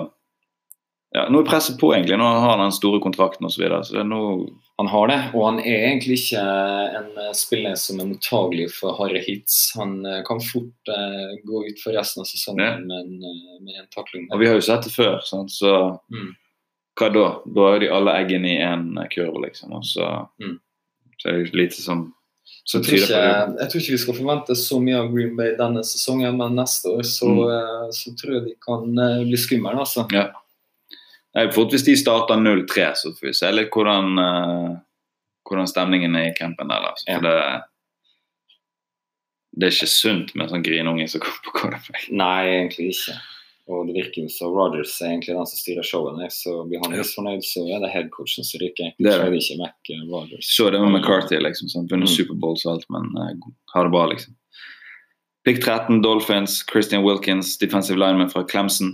ja, nå er presset på egentlig. Nå har han den store kontrakten og så videre. Så det er noe... Han har det, og han er egentlig ikke en spiller som er mottagelig for harde hits. Han kan fort uh, gå ut for resten av sesongen ja. med, en, med en takling. Og vi har jo sett det før, sant? Så... Mm. Hva da? Da er de alle eggene i en kurve, liksom. Og så, mm. så er det lite som, som jeg, tror ikke, jeg tror ikke vi skal forvente så mye av Green Bay denne sesongen, men neste år så, mm. så tror jeg de kan bli skummel, altså. Ja. Fort hvis de starter null tre, så får vi se litt hvordan, uh, hvordan stemningen er i campen der. Altså. For ja. det, det er ikke sunt med sånn grinunge som kommer på quarterback. Nei, egentlig ikke. Og det virker jo så Rodgers er egentlig den som styrer showet der, så blir han misfornøyd, så er det headcoachen som ryker. Det er så er det ikke Mac Rodgers. Så det med McCarthy, liksom, sånn, vunnet mm. Superbowls og alt, men uh, har det bra, liksom. Pick tretten, Dolphins, Christian Wilkins, defensive lineman fra Clemson.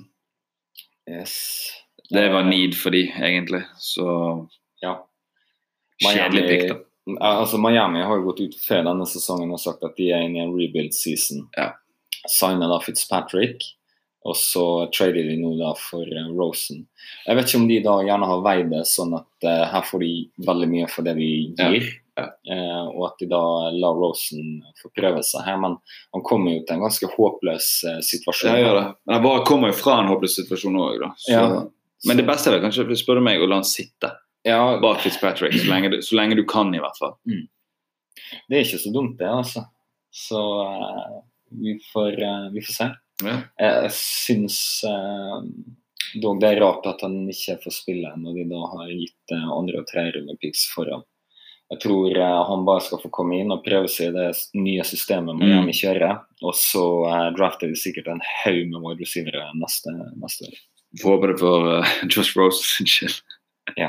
Yes. Det var need for de, egentlig, så ja. Kjedelig pick, da. Altså, Miami har jo gått ut før denne sesongen og sagt at de er inne i en rebuild season. Ja. Signer da Fitzpatrick, og så trader de nå da for uh, Rosen. Jeg vet ikke om de da gjerne har veid det sånn at uh, her får de veldig mye for det vi gir, ja. Ja. Uh, og at de da lar Rosen få prøve seg her, men han kommer jo til en ganske håpløs uh, situasjon. Ja, ja det. Men han bare kommer jo fra en håpløs situasjon også, da. Så, ja. Men det beste er kanskje, spør du meg, å la han sitte ja. bak Fitzpatrick, så lenge, du, så lenge du kan i hvert fall. Mm. Det er ikke så dumt det, altså. Så uh, vi, får, uh, vi får se. Ja. Jeg synes uh, dog det er rart at han ikke får spille når de da har gitt uh, andre og tredje runde picks foran. Jeg tror uh, han bare skal få komme inn og prøve seg i det nye systemet Miami mm. kjører, og så uh, drafter de sikkert en haug med wide receivere neste, neste år. Får håpe det for uh, Josh Rose. Ja.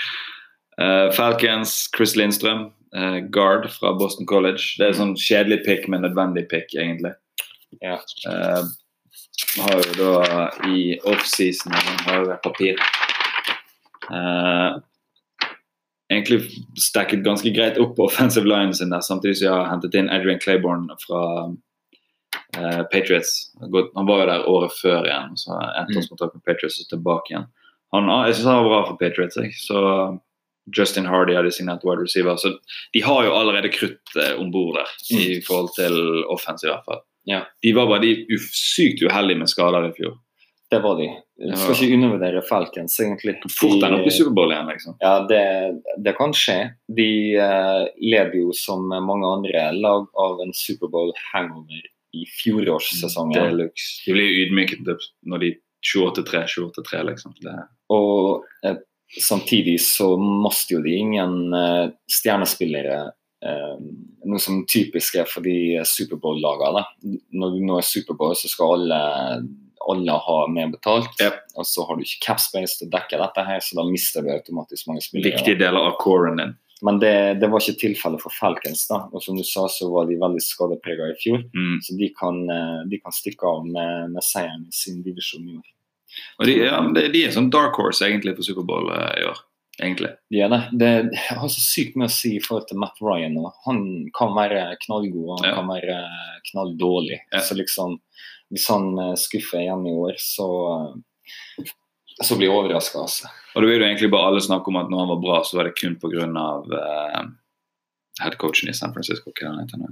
uh, Falcons, Chris Lindstrøm, uh, guard fra Boston College. Det er sånn kjedelig pick, men nødvendig pick egentlig. Ja. Uh, har jo da i off-season har jo papir uh, egentlig stakket ganske greit opp på offensive lines der, samtidig som jeg har hentet inn Adrian Claiborne fra uh, Patriots. Han var jo der året før igjen, så ettårskontrakt med Patriots og tilbake igjen. Han, jeg synes han var bra for Patriots, ikke? Så Justin Hardy hadde signert wide receiver, så de har jo allerede krutt uh, ombord der mm. i forhold til offensive i hvert fall. Ja. De var bare de sykt uheldige med skader i fjor. Det var de. Du skal ikke undervurdere Falcons, egentlig. Fort den opp i Superbowl igjen, liksom. Ja, det, det kan skje. De uh, leder jo som mange andre lag av en Superbowl hangover i fjorårssesongen. Deluxe. De blir ydmyket når de tjueåtte tre, tjueåtte tre, liksom. Det. Og uh, samtidig så måste jo de ingen uh, stjernespillere Uh, noe som typisk er for de Superbowl-lagene. Når du nå er Superbowl, så skal alle, alle ha mer betalt, yep. og så har du ikke cap space til å dekke dette her, så da mister du automatisk mange spillere. Viktige deler av coren din. Men det, det var ikke tilfellet for Falcons da, og som du sa så var de veldig skadepreget i fjor, mm. så de kan, de kan stikke av med, med seieren i sin divisjon i år. Og de, ja, de, de er sånn dark horse egentlig på Superbowl uh, i år. Egentlig. Ja, det, det har så sykt mye å si i forhold til Matt Ryan, og han kan være knallgod, og han ja. kan være knalldårlig. Ja. Så liksom, hvis han skuffer igjen i år, så, så blir jeg overrasket. Altså. Og det vil jo egentlig bare alle snakke om at når han var bra, så var det kun på grunn av uh, headcoachen i San Francisco. Hva han heter nå?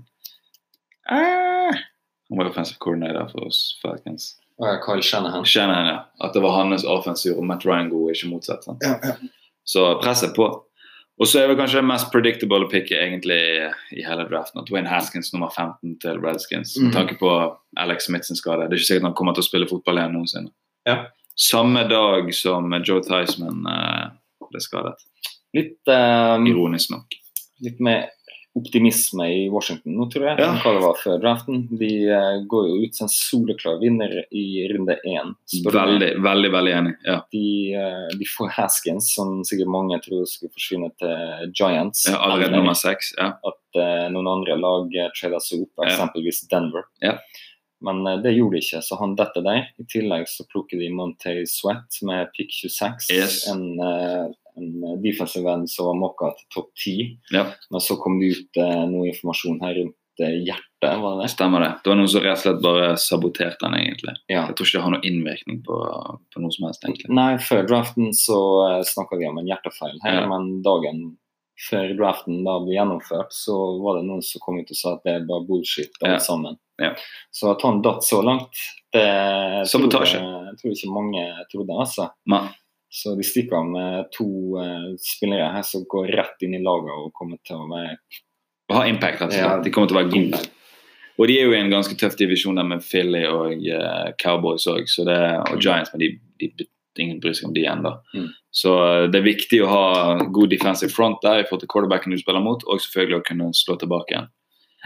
Uh, han var offensive coordinator for oss Falcons. Uh, Kyle Shanahan. Shanahan, ja. At det var hans offensiv og Matt Ryan god, ikke motsatt. Sant? Ja, ja. Så presset på. Og så er det kanskje det mest predictable picket egentlig i hele draften, at Dwayne Haskins nummer femten til Redskins, med mm. tanke på Alex Smith sin skade. Det er ikke sikkert han kommer til å spille fotball igjen noensinne. Ja. Samme dag som Joe Theismann uh, ble skadet. Litt um, ironisk nok. Litt med optimisme i Washington nå, tror jeg. Ja. Hva det var før draften. De uh, går jo ut som soleklar vinner i runde én. Veldig, veldig, veldig enig. Ja. De, uh, de får Haskins, som sikkert mange tror skulle forsvinne til Giants. Ja, allerede nummer seks. Ja. At uh, noen andre lag uh, trader seg opp, eksempelvis Denver. Ja. Men uh, det gjorde de ikke, så han dette der. I tillegg så plukker de Montez Sweat med pick tjueseks. Yes. En... Uh, en defensive end som var mokka til topp ti, ja. Men så kom det ut eh, noe informasjon her rundt eh, hjertet, var det det? Stemmer det. Det var noen som rett og slett bare saboterte den egentlig. Ja. Jeg tror ikke det har noen innvirkning på, på noe som helst egentlig. Nei, før draften så eh, snakket vi om en hjertefeil her, ja. Men dagen før draften da ble gjennomført, så var det noen som kom ut og sa at det er bare bullshit alle ja. Sammen. Ja. Så at han datt så langt, det sabotasje. Tror jeg, jeg tror ikke mange trodde, altså. Nei. Så de stikker av med to uh, spillere her som går rett inn i laget og kommer til å være... Ha impact, altså. Ja, de kommer til å være gode. Og de er jo i en ganske tøff divisjon der med Philly og uh, Cowboys også, så det, og Giants, men de, de, ingen bryr seg om de enda. Mm. Så uh, det er viktig å ha god defensive front der i forhold til quarterbacken du spiller mot, og selvfølgelig å kunne slå tilbake igjen.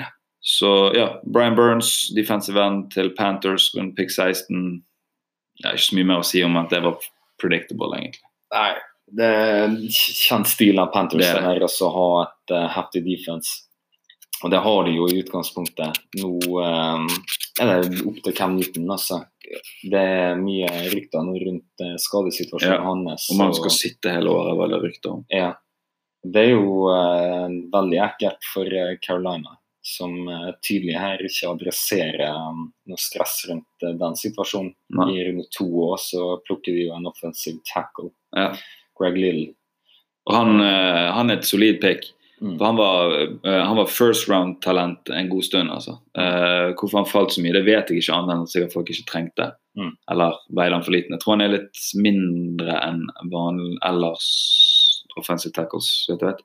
Så ja, Brian Burns, defensive end til Panthers, rundt pick seksten. Det er ikke så mye mer å si om at det var predictable egentlig. Nei, det er kjent stil av Panthers det er det. Å ha et uh, heftig defense. Og det har de jo i utgangspunktet. Nå um, er det opp til Cam Newton, altså. Det er mye rykter nå rundt uh, skadesituasjonen ja. Hans. Om han skal og, sitte hele året, var det rykter om. Ja. Det er jo uh, veldig ekkelt for uh, Carolina, som uh, tydelig her ikke adresserer um, noe stress rundt uh, den situasjonen. Nei. I runde to år så plukker de jo en offensive tackle, ja. Greg Little. Og han, uh, han er et solid pick. Mm. For han var, uh, han var first round talent en god stund, altså. Uh, hvorfor han falt så mye, det vet jeg ikke annet enn at sikkert folk ikke trengte. Mm. Eller veide han for liten. Jeg tror han er litt mindre enn vanlig ellers offensive tackles, vet du vet.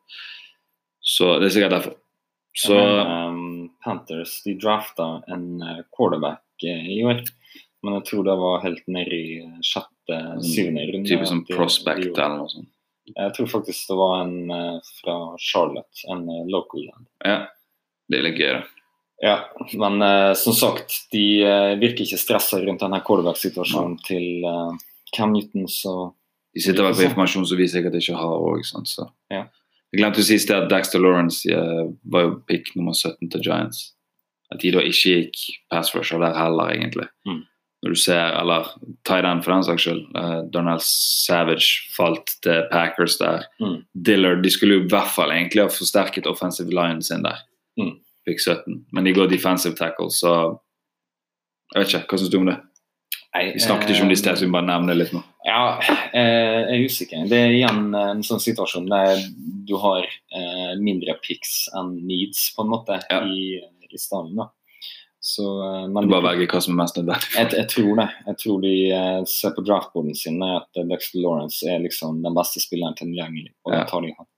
Så det er sikkert derfor. Så men, um, Panthers, de draftet en uh, quarterback uh, i år, men jeg tror det var helt ned i sjette, syvende runde. Typisk som prospect eller noe sånt. Jeg tror faktisk det var en uh, fra Charlotte, en uh, local land. Ja, det er litt gøy da. Ja, men uh, som sagt, de uh, virker ikke stresset rundt denne quarterback-situasjonen ja. Til uh, Cam Newton, så... De sitter vel på informasjon som vi sikkert ikke har også, sant, så... Ja. Jeg glemte å si at Dexter Lawrence uh, var jo pick nummer sytten til Giants. At de da ikke gikk pass rusher der heller, egentlig. Mm. Når du ser, eller tight end for den saks skyld, uh, Darnell Savage falt til Packers der. Mm. Dillard, de skulle jo i hvert fall egentlig ha forsterket offensive line sin der. Mm. Pick sytten. Men de går defensive tackle, så jeg vet ikke, hva synes du om det? Vi snakket ikke om de steder, så vi bare nevner litt nå. Ja, jeg er usikker. Det er igjen en sånn situasjon der du har eh, mindre picks enn needs, på en måte, ja. i, i stedet da. Så, men du bare velger hva som er mest nødvendig. Jeg, jeg tror det. Jeg tror de eh, ser på draftboarden sin at Dexter Lawrence er liksom den beste spilleren tilgjengelig, og ja. da tar de han.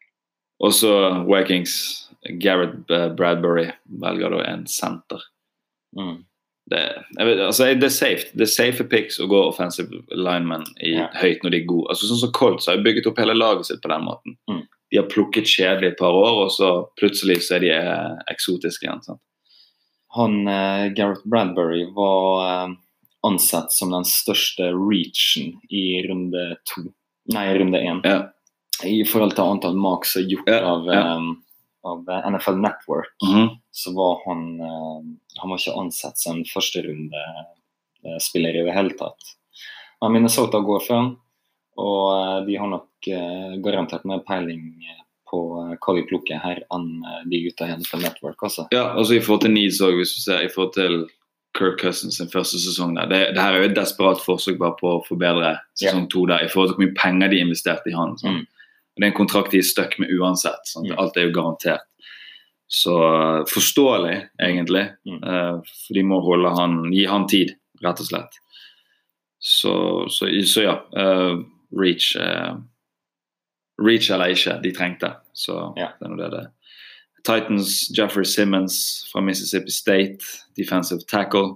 Og så Vikings, Garrett Bradbury velger da en center. Mm. Det, jeg vet, altså, det er safe. Det er safe picks å gå offensive linemen i ja. Høyt når de er gode. Altså, sånn som Colts har bygget opp hele laget sitt på den måten. Mm. De har plukket kjedelig et par år, og så plutselig så er de eh, eksotiske igjen. Sant? Han, eh, Garrett Bradbury, var eh, ansett som den største reachen i runde to. Nei, runde én. Ja. I forhold til antall marks og gjort ja. av... Ja. Um, av N F L Network, mm-hmm. så var han uh, han var ikke ansett som en første runde uh, spiller i det hele tatt. Men Minnesota går for han, og uh, de har nok uh, garantert mer peiling på uh, hva de plukker her enn uh, de gutta i N F L Network også. Ja, altså i forhold til needs også, hvis du ser, i forhold til Kirk Cousins sin første sesong der. Det, det her er jo et desperat forsøk bare på å forbedre sesong to der, i forhold til hvor mye penger de investerte i han. Sånn. Mm. Det er en kontrakt de er stuck med uansett. Sånn. Mm. Alt er jo garantert. Så forståelig, egentlig. Mm. Uh, for de må holde han, gi han tid, rett og slett. Så, så, så ja, uh, Reach uh, Reach eller ikke, de trengte. Så ja. Det er noe det det. Titans, Jeffrey Simmons fra Mississippi State, defensive tackle.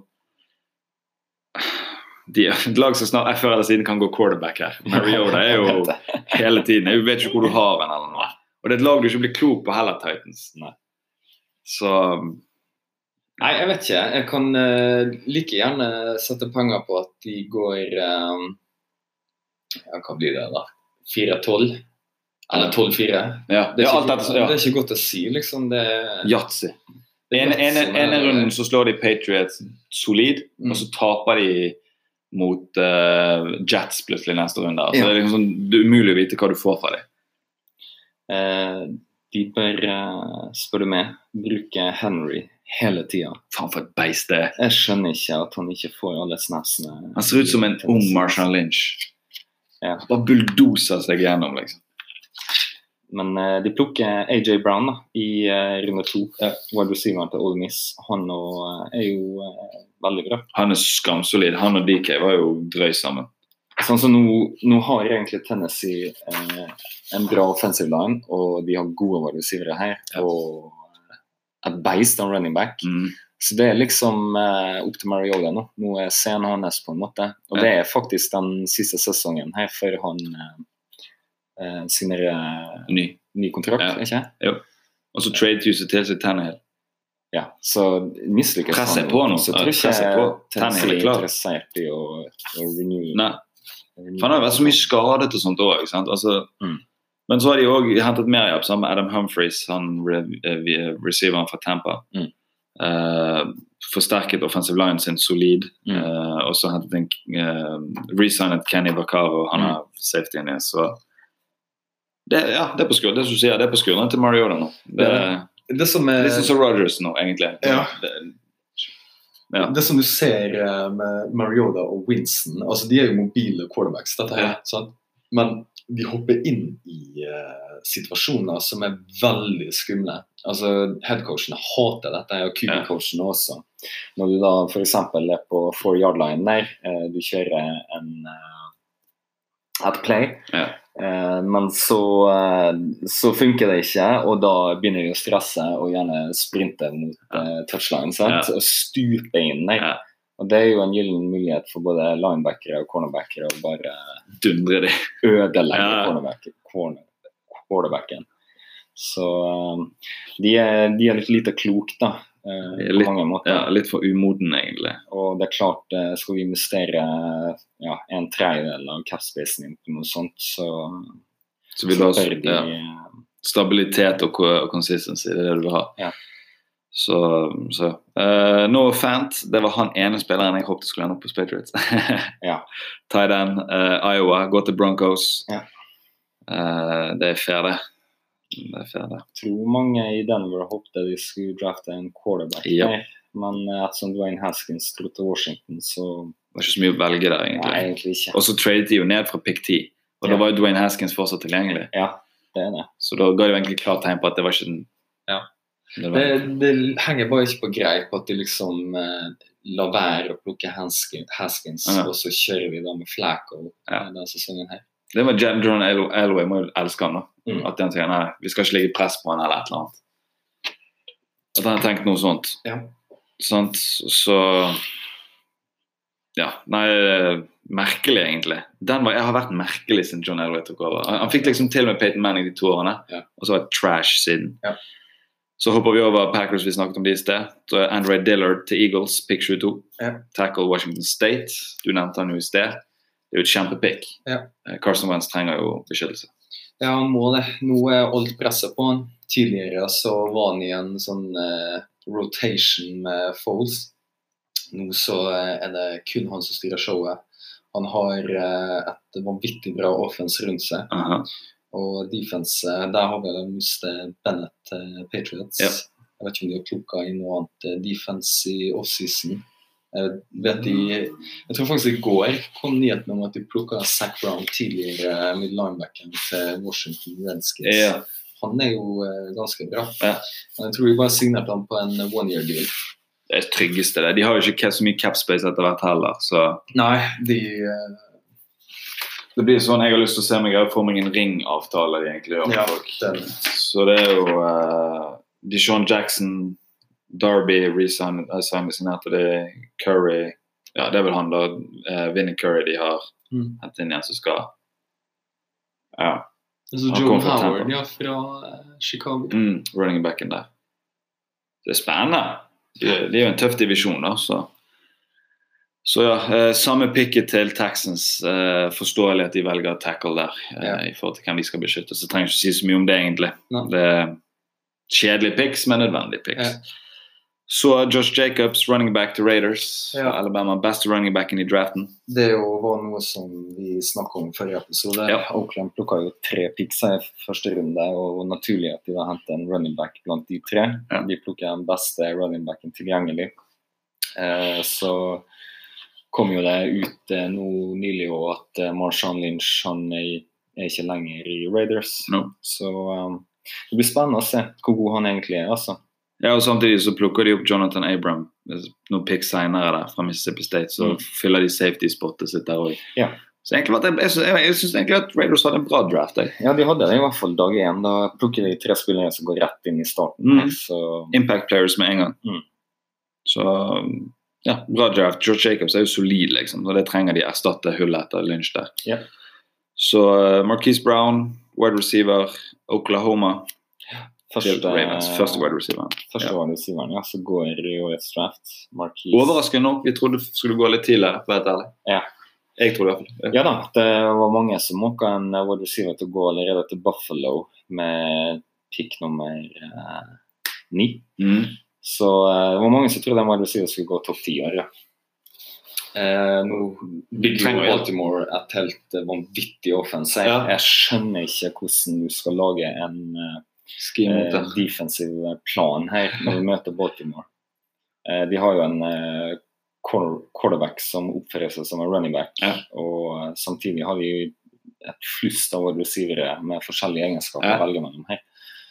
De, et lag som snart, jeg før eller siden kan gå quarterback her. Mariota er jo hele tiden. Jeg vet ikke hvor du har den eller noe. Og det er et lag du ikke blir klok på heller, Titans. Nei. Så... Nei, jeg vet ikke. Jeg kan uh, like gjerne sette penger på at de går... Um, ja, hva blir det da? fire tolv? Eller tolv fire. Ja, det, er ja, ikke, alt er, ja. det er ikke godt å si, liksom. Det Yatzy. En, en, en, en runden så slår de Patriots solid, mm. og så taper de mot uh, Jets plutselig neste runde. Altså, ja. Det er liksom sånn, det er umulig å vite hva du får fra dem. Uh, de bør, uh, spør du meg, bruke Henry hele tiden. Faen for et beist det. Jeg skjønner ikke at han ikke får alle snapsene. Han ser ut som en ung Marshawn Lynch. Ja. Bare bulldoser seg gjennom, liksom. Men uh, de plukker A J Brown da, i uh, runde to. Ja. Wide receiver til Ole Miss. Han og, uh, er jo uh, veldig bra. Han er skamsolid. Han og D K var jo drøy sammen. Sånn som nå, nå har egentlig Tennessee uh, en bra offensive line, og de har gode wide receivere her, ja. Og et beist av running back. Mm. Så det er liksom uh, opp til Mariota nå. Nå er scenen hans på en måte. Og ja. Det er faktisk den siste sesongen her, før han... Uh, Uh, signerer uh, ny. ny kontrakt, ja. Ikke? Jo. Og så trade-huset til seg Tannehill. Ja, så mislykkes han. Presset på nå. Så tror ikke Tannehill er interessert i å, å renew. Nei. For han har vært så mye skadet og sånt også, ikke sant? Altså, mm. Men så har de også hentet mer hjelp, sammen med Adam Humphries, han re receiveren fra Tampa. Mm. Uh, forsterket offensive line sin solid. Mm. Uh, og så hentet en uh, resignet Kenny Vaccaro, han har mm. safety ned, så Det, ja, det er på skulderen, det som sier, det er på skulderen til Mariota nå. Det, det, det som er... Litt som Rodgers nå, egentlig. Ja. Det, ja. Det som du ser med Mariota og Winston, altså de er jo mobile quarterbacks, dette her, ja. Sant? Men de hopper inn i uh, situasjoner som er veldig skumle. Altså, headcoachene hater dette, og Q B-coachene ja. Også. Når du da for eksempel er på four yard line der, uh, du kjører en, uh, et play, ja. Uh, men så, uh, så funker det ikke, og da begynner de å stresse og gjerne sprinte mot uh, touchline, sant? Ja. Og stupe inn der. Ja. Og det er jo en gyllen mulighet for både linebackere og cornerbackere å bare dundre det. Ødelegge ja. cornerbacken, corner, quarterbacken. Så um, de, er, de er litt lite klok da. Uh, litt, på mange måter. Ja, litt for umoden egentlig. Og det er klart, uh, skal vi investere ja, en tredjedel av capspacen på noe sånt, så, så vil du ha de, ja, stabilitet og, og consistency, det er det du vil ha. Ja. Så, så. Uh, Noah Fant, det var han ene spilleren jeg håpte skulle ende opp på Patriots. Ja. Tight end, uh, Iowa, gå til Broncos. Ja. Uh, det er fair det. Det er fair det. Jeg tror mange i Denver håpte de skulle drafte en quarterback ja. Der, men ettersom Dwayne Haskins dro til Washington, så det var ikke så mye å velge der egentlig. Nei, egentlig ikke. Og så tradet de jo ned fra pick ti, og ja. Da var jo Dwayne Haskins fortsatt tilgjengelig. Ja, det er det. Så da ga de egentlig klart tegn på at det var ikke den... Ja. Det, det, det henger bare ikke på greip at de liksom eh, la være å plukke Haskins, Haskins ja. Og så kjører vi da med Flacco ja. Den sesongen her. Det var John Elway, må jo elske han da. Mm. At han sier, nei, vi skal ikke legge press på han eller et eller annet. At han har tenkt noe sånt. Ja. Sånt, så... Ja, nei, merkelig egentlig. Den var, jeg har vært merkelig siden John Elway tok over. Han, han fikk liksom til med Peyton Manning de to årene, ja. Og så var det trash siden. Ja. Så hopper vi over Packers, vi snakket om de i sted. Så er Andre Dillard til Eagles, pick tjueto. Ja. Tackle Washington State, du nevnte han jo i sted. Det er jo et kjempepick. Ja. Carson Wentz trenger jo beskyttelse. Ja, han må det. Nå er alt presset på han. Tidligere så var han i en sånn uh, rotation med Foles. Nå så uh, er det kun han som styrer showet. Han har uh, et vanvittig bra offense rundt seg. Uh-huh. Og defense, uh, der har vi mistet Bennett uh, Patriots. Yep. Jeg vet ikke om de har klukket inn noe annet uh, defense i offseason. Jeg vet de, jeg tror faktisk i går kom nyheten om at de plukket Zach Brown tidligere med linebacken til Washington Redskins. Ja. Han er jo ganske bra. Ja. Jeg tror vi bare signerte han på en one-year deal. Det er tryggeste det. De har jo ikke så mye cap space etter hvert heller, så... Nei, de... Det blir sånn, jeg har lyst til å se meg jeg får meg en ringavtale de egentlig gjør med Ja, folk. den. Så det er jo uh, Deshaun Jackson, Darby, resign, uh, signert, og det er Curry, ja det er vel han da, uh, Vinnie Curry de har Mm. hentet inn igjen som skal, ja. Så Han Joe kom fra Howard, Tampa. ja, fra eh, Chicago. Mm, running backen der. Det er spennende. Det de er jo en tøff divisjon da, så. Så ja, eh, samme picket til Texans, eh, forståelig at de velger å tackle der, eh, Ja. i forhold til hvem de skal beskytte, så trenger jeg ikke si så mye om det egentlig. Nei. Det er kjedelige picks, men nødvendige picks. Ja. Så Josh Jacobs, running back til Raiders, Ja. fra Alabama, beste running backen i draften. Det er jo var noe som vi snakket om i forrige episode. Ja. Oakland plukket jo tre picks i første runde, og naturlig at de har hentet en running back blant de tre. Ja. De plukket den beste running backen tilgjengelig. Eh, så kom jo det ut eh, nå nylig også at eh, Marshawn Lynch han er, er ikke lenger i Raiders. No. Så um, det blir spennende å se hvor god han egentlig er, altså. Ja, og samtidig så plukker de opp Jonathan Abram, noen picks senere der fra Mississippi State, så Mm. fyller de safety-spottet sitt der også. Ja. Så egentlig, var det- jeg, synes, jeg, jeg synes egentlig at Raiders hadde en bra draft, jeg. Ja, de hadde det i hvert fall dag én. Da plukker de tre spillere som går rett inn i starten. Mm. Så Impact players med en gang. Mm. Så ja, bra draft. George Jacobs er jo solid, liksom, og det trenger de erstatte hullet etter Lynch der. Ja. Så uh, Marquise Brown, wide receiver, Oklahoma, til første, Ravens, første wide receiver. første Ja. wide receiveren, ja, så går i årets draft. Marquise. Overraskende nok, vi trodde det skulle gå litt tidligere, for å være helt ærlig. Ja. Jeg tror det i hvert fall. Ja da, det var mange som måka en wide receiver til å gå allerede til Buffalo med pick nummer eh, ni. Mm. Så eh, det var mange som trodde en wide receiver skulle gå topp ti år, ja. Eh, nå bygger trenger jo jo- Baltimore et helt eh, vanvittig offense. Jeg, Ja. jeg skjønner ikke hvordan du skal lage en eh, Scheme eh, defensive plan her når vi møter Baltimore. Eh, de har jo en eh, quarter- quarterback som oppfører seg som en running back, Ja. og eh, samtidig har de et flust av receivere med forskjellige egenskaper Ja. å velge mellom her.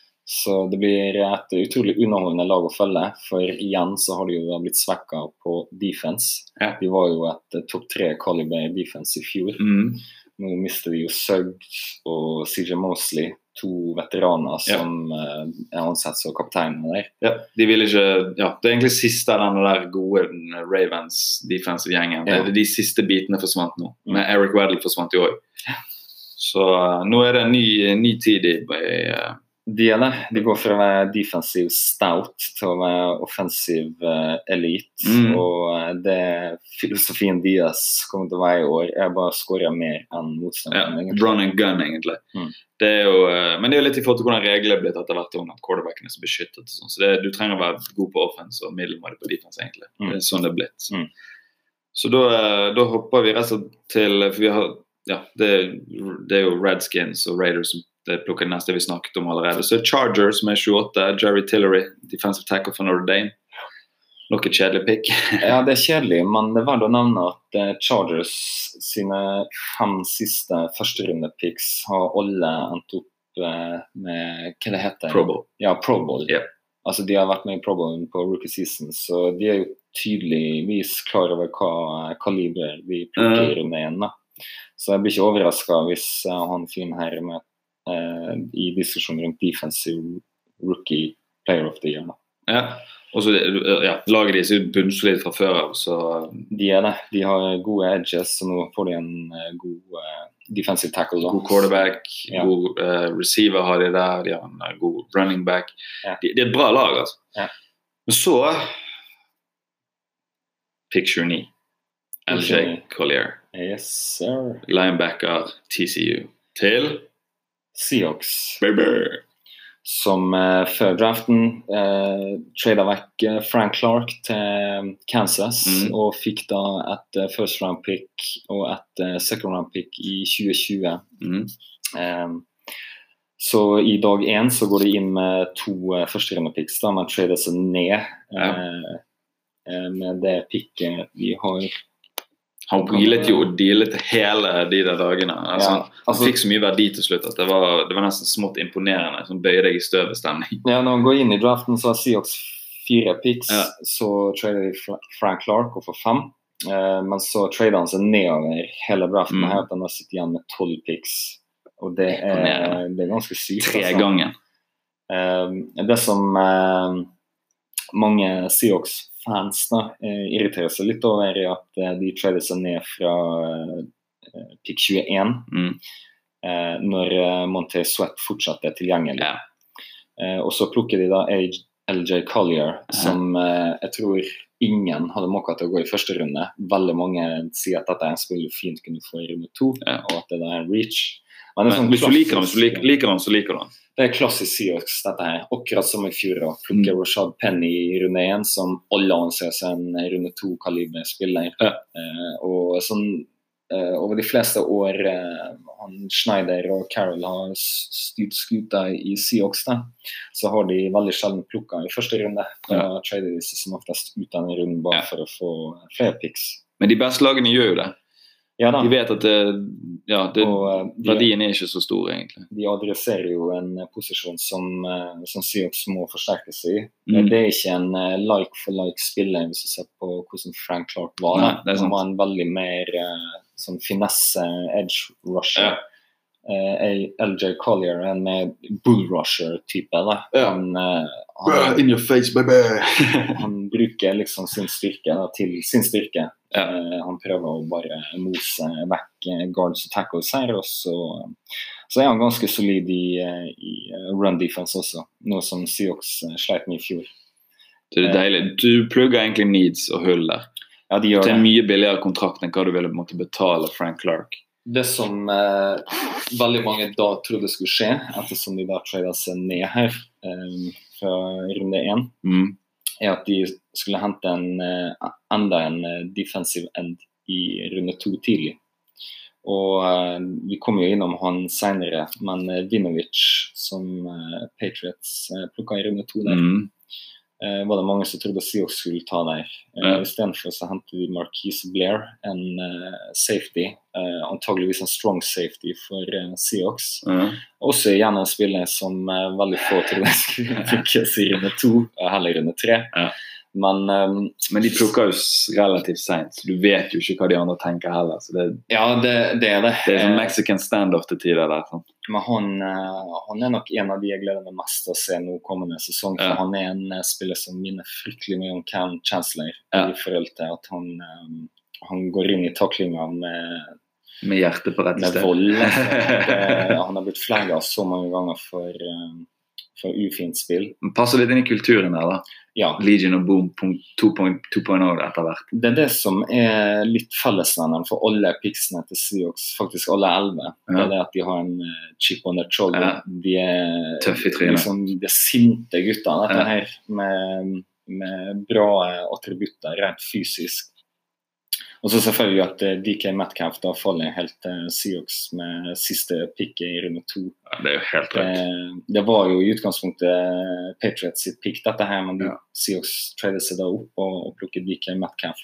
Så det blir et utrolig underholdende lag å følge, for igjen så har de jo da blitt svekket på defense. Ja. De var jo et eh, topp tre caliber defense i fjor. Mm. Nå mister de jo Suggs og C J Mosley, to veteraner Ja. som eh, er ansett som kapteiner der. Ja, de vil ikke, ja, det er egentlig siste av denne der gode Ravens defensive gjengen. Ja. Det, de siste bitene forsvant nå. Mm. Men Eric Weddle forsvant jo også. Så uh, nå er det en ny, ny tid i, i uh, De er det. De går fra å være defensive stout til å være offensive eh, elite. Mm. Og eh, det filosofien deres kommer til å være i år er bare å skåre mer enn ja, motstanderen. egentlig. run and gun egentlig. Mm. Det er jo, uh, men det er jo litt i forhold til hvordan reglene er blitt etter hvert om at quarterbacken er så beskyttet. Og sånn. Så det, du trenger å være god på offense og middelmådig på defense egentlig. Mm. Det er sånn det er blitt. Mm. Så da, uh, da hopper vi rett og slett til, for vi har, ja, det, det er jo Redskins og Raiders som det plukker det neste vi snakket om allerede. Så Chargers med tjueåtte, Jerry Tillery, defensive tackle for Notre Dame. Nok et kjedelig pick. Ja, det er kjedelig, men det er verdt å nevne at eh, Chargers sine fem siste førsterunde-picks har alle endt opp eh, med, hva det heter? Pro Bowl. Ja, Pro Bowl. Yep. Altså, de har vært med i Pro Bowl på rookie season, så de er jo tydeligvis klar over hva kaliber de plukker i runde igjen. Da. Så jeg blir ikke overrasket hvis uh, han fyren her er med uh, i diskusjonen rundt defensive rookie player of the year. Da. Ja. Og så ja, laget de er bunnsolid fra før av, så De er det. De har gode edges, så nå får de en uh, god uh, defensive tackle. Da. god quarterback, Ja. god uh, receiver har de der, de har en uh, god running back. Ja. De, det er et bra lag, altså. Ja. Men så picture ni. L J Collier, Yes, sir. linebacker T C U til Seahawks. Baby. Som eh, før draften eh, tradet vekk eh, Frank Clark til Kansas, Mm. og fikk da et eh, first round pick og et eh, second round pick i tjue tjue. Mm. Eh, så i dag én så går de inn med to eh, førsterunde picks, da, men trader seg ned. Ja. Eh, med det picket vi har. Han wheelet jo og dealet hele de der dagene. Altså, Ja, altså- han fikk så mye verdi til slutt at det var, det var nesten smått imponerende, som bøyer deg i støvet stemning. Ja, når han går inn i draften så har Seahawks fire picks, Ja. så trader de Fra- Frank Clark og får fem. Eh, men så trader han seg nedover hele draften Mm. her, at han har sittet igjen med tolv picks. Og det er, Imponerende. det er ganske sykt. Tre altså. ganger. Eh, det som eh, mange Seahawks-fans da, eh, irriterer seg litt over, er at eh, de trader seg ned fra eh, pick tjueen, Mm. eh, når eh, Montez Sweat fortsatt er tilgjengelig. Ja. Eh, og så plukker de da L J Collier, som eh, jeg tror ingen hadde måkket til å gå i første runde. Veldig mange sier at dette er en spill du fint kunne få i runde to, Ja. og at det er en reach. Men det er Men sånn hvis du liker han, klassisk- så liker, liker han, så liker du han. Det er klassisk Seahawks, dette her. Akkurat som i fjor. da. Plukker Mm. Rashad Penny i runde én, som alle anser seg en runde to-kaliber-spiller. Ja. Eh, og sånn, eh, over de fleste år eh, han Schneider og Carroll har s- styrt skuta i Seahawks, da, så har de veldig sjelden plukket i første runde. Da Ja. trader de seg som oftest ut av en runde bare Ja. for å få flere picks. Men de beste lagene gjør jo det. Ja da, De vet at det, ja, det, og eh, de, verdien er ikke så stor, egentlig. de adresserer jo en eh, posisjon som, eh, som Seahawks må forsterkes i. Mm. Det er ikke en eh, like-for-like-spiller hvis du ser på hvordan Frank Clark var. Nei, det er sant. Han var en veldig mer eh, sånn finesse edge rusher. Ja. Eh, L J Collier er en mer bull rusher-type. da. Ja. Han, eh, han, In your face, baby! han bruker liksom sin styrke da, til sin styrke. Ja. Eh, han prøver å bare mose vekk eh, guards og tackles her, og så, så er han ganske solid i, eh, i eh, run defense også, noe som Seahawks eh, sleit med i fjor. Det er deilig. Du plugger egentlig needs og hull der. Ja, de gjør Til det. en mye billigere kontrakt enn hva du ville måtte betale Frank Clark. Det som eh, veldig mange da trodde skulle skje, ettersom de da tradet seg ned her eh, fra runde én, Mm. er at de skulle hente en, eh, enda en eh, defensive end i runde to tidlig. Og eh, vi kommer jo innom han senere, men eh, Vinovich, som eh, Patriots eh, plukket i runde to der, Mm. eh, var det mange som trodde Seahawks skulle ta der. Eh, Ja. I stedet for så hentet de Marquise Blair, en eh, safety, eh, antageligvis en strong safety for eh, Seahawks. Ja. Også igjen en spiller som eh, veldig få trodde skulle plukkes i runde to, eh, heller i runde tre. Ja. Men eh, Men de plukker jo s- relativt sent, så du vet jo ikke hva de andre tenker heller. Så det, ja, det, det er det. det er sånn Eh, Mexican standoff til tider der. Sånn. Men han, eh, han er nok en av de jeg gleder meg mest til å se nå kommende sesong. For Ja. han er en eh, spiller som minner fryktelig mye om Cam Chancellor, Ja. i forhold til at han, eh, han går inn i taklinga med, Med hjertet på rett med sted. vold. Eh, han har blitt flagget så mange ganger for, eh, for ufint spill. Men passer litt inn i kulturen der, da. Ja, Legion of Boom to point oh etter hvert. det er det som er litt fellesnevneren for alle picksene til Seahawks, faktisk alle elleve. Det Ja. er det at de har en eh, chip on their shoulder. Ja. De er Tøff i trynet. liksom, de er sinte gutter, dette Ja. her, med, med bra eh, attributter rent fysisk. Og så selvfølgelig at eh, D K Metcalf da faller helt til Seahawks med siste picket i runde to. Ja, det er jo helt rett. Det, det var jo i utgangspunktet Patriots sitt pick, dette her, men de, Ja. Seahawks tradet seg da opp og, og plukket D K Metcalf.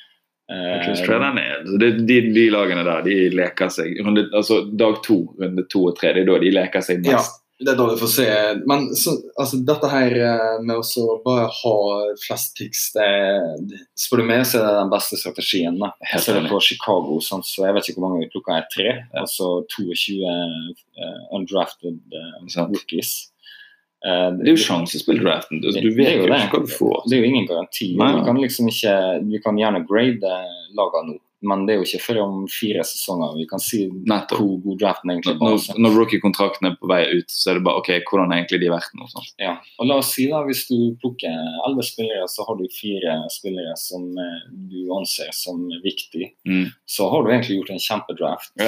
Eh, Jeg tror den er- så det- De, de lagene der, de leker seg. Runde, altså dag to, runde to og tre, det er da de leker seg Ja, mest. det er da vi får se. Men så, altså, dette her eh, med å så bare ha flest picks, det, det Spør du meg, så er det den beste strategien. da. Helt Så er det enig. på Chicago, sånn, så jeg vet ikke hvor mange vi plukket her, tre. Altså tjueto uh, undrafted eh, Sant. rookies. Eh, Det er jo sjansespill-draften. Du, Det- du det vet er jo jo det. ikke hva du får. Det er jo ingen garanti. Nei, nei. Vi kan liksom ikke, vi kan gjerne grade lagene nå, men det er jo ikke før om fire sesonger vi kan si Nettopp. hvor god draften egentlig Når, var. når, så. når rookie-kontrakten er på vei ut, så er det bare ok, hvordan er egentlig de vært nå? Sånn. Ja. Og la oss si da, hvis du plukker elleve spillere, så har du fire spillere som eh, du anser som viktig. Mm. Så har du egentlig gjort en kjempedraft. Ja.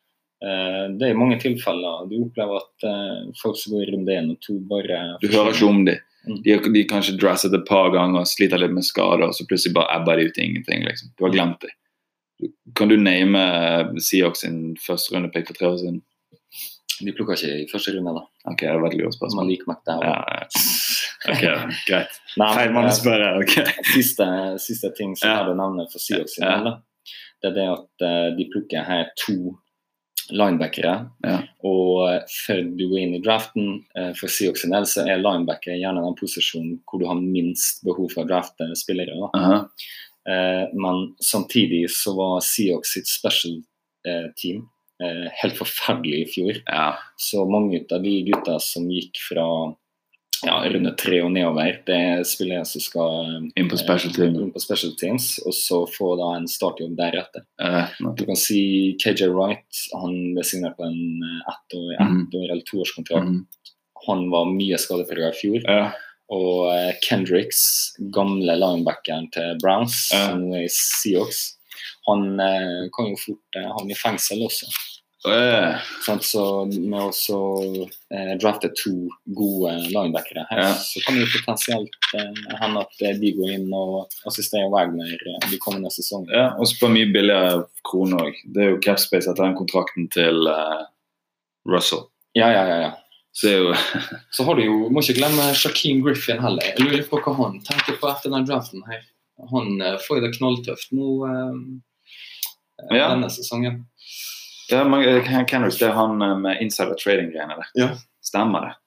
Eh, det er i mange tilfeller du opplever at eh, folk som går i runde én og to bare Du hører ikke om dem. Mm. De har de kanskje dresset et par ganger og sliter litt med skader, og så plutselig bare ebber de ut i ingenting. Liksom. Du har glemt dem. Kan du name Seahawks sin første rundepick for tre år siden? De plukker ikke i første runde da. Ok, det var et lurt spørsmål. Malik McDowell. Ja, ja. Ok, greit. Nei, Feil mann å spørre, ok. Siste, siste ting som Ja. jeg hadde navnet for Seahawks sin Ja. del, da. Det er det at uh, de plukker her to linebackere, Ja. og uh, før du går inn i draften uh, for Seahawks sin del, så er linebacker gjerne den posisjonen hvor du har minst behov for å drafte spillere. Da. Uh-huh. Uh, men samtidig så var Seahawks sitt special uh, team uh, helt forferdelig i fjor. Ja. Så mange av de gutta som gikk fra ja, runde tre og nedover, det er spillere som skal Inn på special team. inn på special teams, og så få da en startjobb deretter. Uh, Du kan si K J Wright, han ble signert på en ett år, ett Mhm. år eller toårskontrakt. Mhm. Han var mye skadeprøvet i fjor. Ja. Og eh, Kendricks, gamle linebackeren til Browns, Ja. som er i Seahawks, han eh, kan jo fort eh, havne i fengsel også. Uh, Sånn, så med også eh, drafte to gode linebackere her, Ja. så kan det jo potensielt eh, hende at eh, de går inn og assisterer Wagner eh, de kommende sesongene. ja, og så på mye billigere kroner også. Det er jo capspace etter den kontrakten til uh, Russell. Ja, ja, ja, ja. Så er jo Så har du jo, må ikke glemme Shaquem Griffin heller. Jeg lurer på hva han tenker på etter den draften her. Han eh, får jo det knalltøft nå eh, Ja. denne sesongen. Ja, men Kendricks, det er han eh, med insider trading-greiene der. Ja. Stemmer det?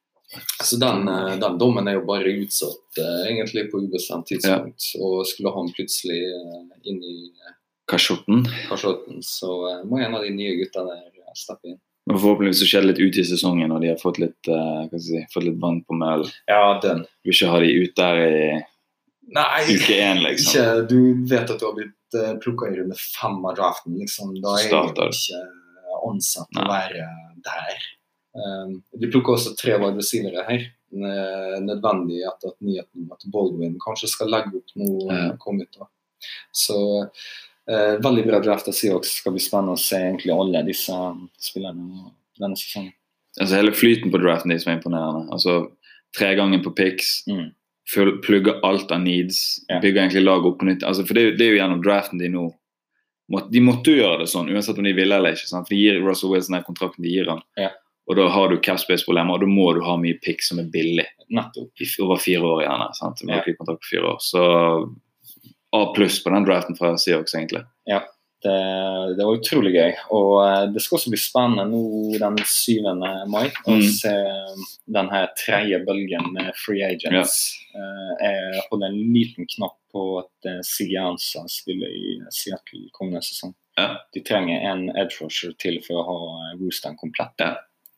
Så den, eh, den dommen er jo bare utsatt eh, egentlig på ubestemt tidspunkt, og skulle han plutselig eh, inn i eh, Kasjotten. kasjotten, så eh, må en av de nye gutta der eh, steppe inn. Men forhåpentligvis så skjer det litt ute i sesongen, og de har fått litt, eh, hva skal jeg si, fått litt vann på møl. Ja, den. Vi vil ikke ha de ut der i Nei, uke én, liksom. ikke, du vet at du har blitt uh, plukket i runde fem av draften, liksom, da er Starter. jeg ikke ansatt til Nei. å være der. Um, de plukker også tre wide receivere her. Uh, nødvendig etter at nyheten om at Baldwin kanskje skal legge opp noe Ja. uh, kom ut da. Så uh, veldig bra draft av Seahawks. Skal bli spennende å se egentlig alle disse spillerne denne sesongen. Altså hele flyten på draften de som er imponerende. Altså tre ganger på picks, Mm. full, plugger alt av needs, Ja. bygger egentlig lag opp på nytt. Altså, for det, er jo- det er jo gjennom draften de nå må, de måtte jo gjøre det sånn, uansett om de ville eller ikke. Sant? For de gir Russell Wilson den kontrakten de gir han. Ja. Og da har du capspace-problemer, og da må du ha mye picks som er billig. Nettopp. I f- over fire år gjerne. Sant? Du må Ja. ha kontrakt på fire år. Så A pluss på den draften fra Seahawks egentlig. Ja, det, det var utrolig gøy. Og eh, det skal også bli spennende nå den syvende mai å Mm. se den her tredje bølgen med free agents. Eh, jeg holder en liten knapp på at uh, Siggy Ansah spiller i Seattle kommende sesong. Ja. De trenger en edge rusher til for å ha roosteren komplett. Ja.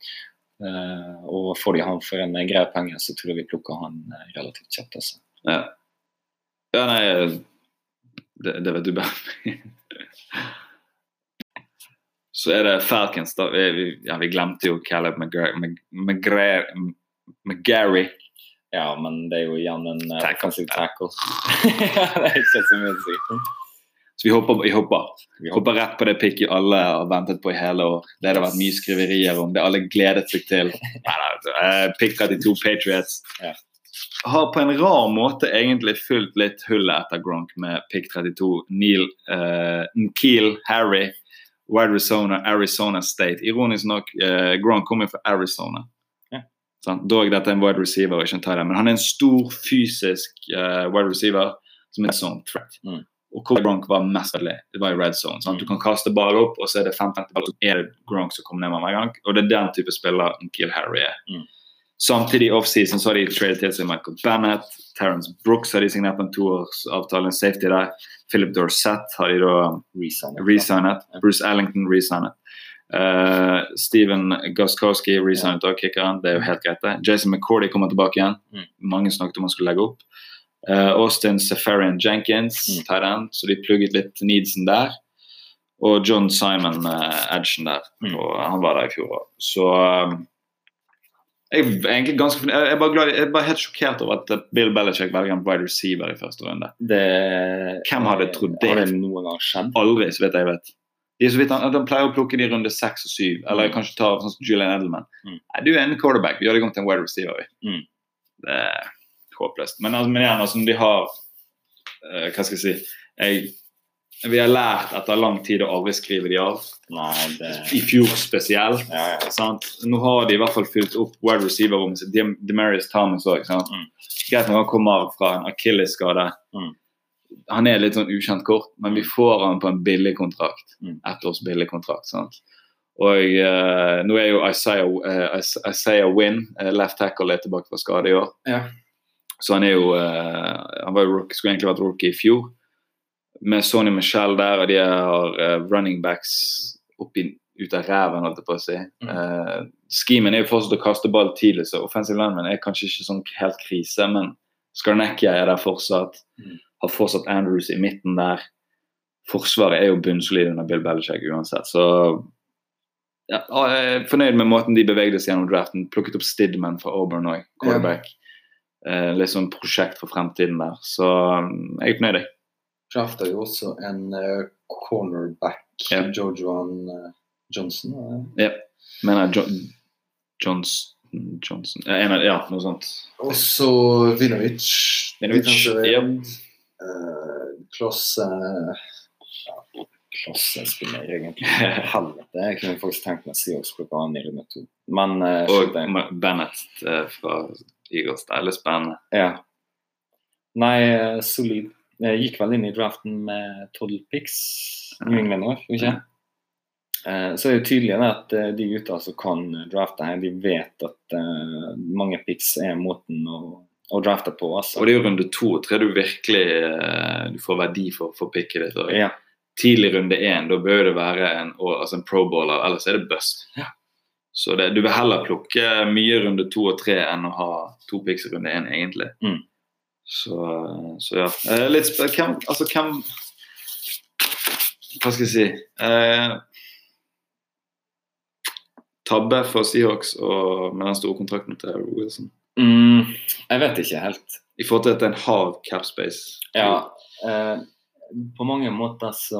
Eh, og får de han for en eh, grei penge, så tror jeg vi plukker han eh, relativt kjapt. Altså. Ja. Ja, nei, det, det vet du bare. Så er det Falcons da. Vi, vi, ja, vi glemte jo Caleb McGarry. Ja, men det er jo igjen en uh, Tackle. offensive tackle. Det er ikke så mye å si. Så vi hopper, vi hopper. Vi Vi hopper rett på det picket alle har ventet på i hele år. Det har det vært mye skriverier om. Det alle gledet seg til. Nei, nei, uh, pick trettito Patriots. Ja. Har på en rar måte egentlig fylt litt hullet etter Gronk med pick trettito. Neil, uh, N'Keal Harry, wide Arizona, Arizona State. Ironisk nok, uh, Gronk kommer fra Arizona. Ja. Sånn, dog dette er en wide receiver, ikke en tight end, men han er en stor fysisk uh, wide receiver som er en sånn threat. Mm. Og hvor Gronk var mest veldig, det var i red zone. Sant? Du kan kaste ball opp, og så er det femten ball, så er det Gronk som kommer ned med hver gang. Og det er den type spiller N'Keal Harry er. Mm. Samtidig i offseason så har de tradet til seg Michael Bennett, Terrence Brooks har de signert en toårsavtale, en safety der. Philip Dorsett har de da Resignet. resignet. Bruce Ellington resignet. Uh, Steven Gostkowski resignet og kickeren, det er jo helt greit det. Jason McCourty kommer tilbake igjen. Mm. Mange snakket om han skulle legge opp. Uh, Austin Safarian Jenkins, Mm. tight end, så de plugget litt needsen der. Og John Simon uh, Edgen der, Mm. og han var der i fjor også. Så um, jeg er egentlig ganske fornøyd. Jeg er bare, glad, jeg er bare helt sjokkert over at Bill Belichick velger en wide receiver i første runde. Det, Hvem hadde trodd det? Har det noen gang skjedd? Aldri, så vidt jeg vet. De, så vidt han, de pleier å plukke de i runde seks og syv, eller Mm. kanskje ta sånn som Julian Edelman. Mm. Nei, du er en quarterback, vi gjør det om til en wide receiver. Mm. Det er håpløst. Men, altså, men igjen, altså, de har, uh, hva skal jeg si, jeg, vi har lært etter lang tid å aldri skrive de av. Nei, det... I fjor spesielt. Ja, ja. Sant? Nå har de i hvert fall fylt opp wide receiver-rommet sitt. Demarius Thomas også, mm. Greit når han kommer fra en Achilles-skade. Mm. Han er litt sånn ukjent kort, men vi får han på en billig kontrakt. Mm. Ett års billig kontrakt, sant? Og uh, nå er jo Isaiah, uh, Isaiah Wynn, uh, left tackle, er tilbake fra skade i år. Ja. Så han er jo, uh, han var jo rookie, skulle egentlig vært rookie i fjor. Med Sonny Michel der, og de har uh, running backs oppi, ut av ræven, holdt jeg på å si. Mm. Uh, Schemen er jo fortsatt å kaste ball tidlig, så offensive lineman er kanskje ikke sånn helt krise, men Skarnecchia er der fortsatt. Mm. Har fortsatt Andrews i midten der. Forsvaret er jo bunnsolid under Bill Belichick uansett, så ja, jeg er fornøyd med måten de bevegde seg gjennom draften. Plukket opp Stidman fra Auburn også, quarterback. Ja. Uh, litt sånn prosjekt for fremtiden der, så um, jeg er fornøyd. Draftet jo også en uh, cornerback, ja. Jojoan uh, Johnson. Uh. Ja, men uh, jo Johnson, Johnson. Uh, en, ja, noe sånt. Og så Vinovich. Vinovich, ja. Uh, Klosse... Uh, Klosse spiller egentlig helvete. Jeg kunne faktisk tenkt meg å si også klokka an i runde to. Men, uh, og Bennett uh, fra Eagles, det er litt spennende. Ja. Nei, uh, solid. Jeg gikk vel inn i draften med tolv picks, New England år, ikke? Uh, så er det tydelig at uh, de gutta som kan drafte her, de vet at uh, mange picks er måten å, å drafte på. Altså. Og det er jo runde to, tror du virkelig uh, du får verdi for, for picket ditt? Ja. Tidlig runde én, da bør det være en, altså en pro bowler, ellers er det bust. Ja. Så det, du vil heller plukke mye runde to og tre enn å ha to picks i runde én egentlig. Mm. Så, så ja. Eh, litt spør, hvem, altså hvem, hva skal jeg si? Eh, tabbe for Seahawks og med den store kontrakten til Wilson? Mm, jeg vet ikke helt. I forhold til at det er en hard cap space. Ja, eh, på mange måter så,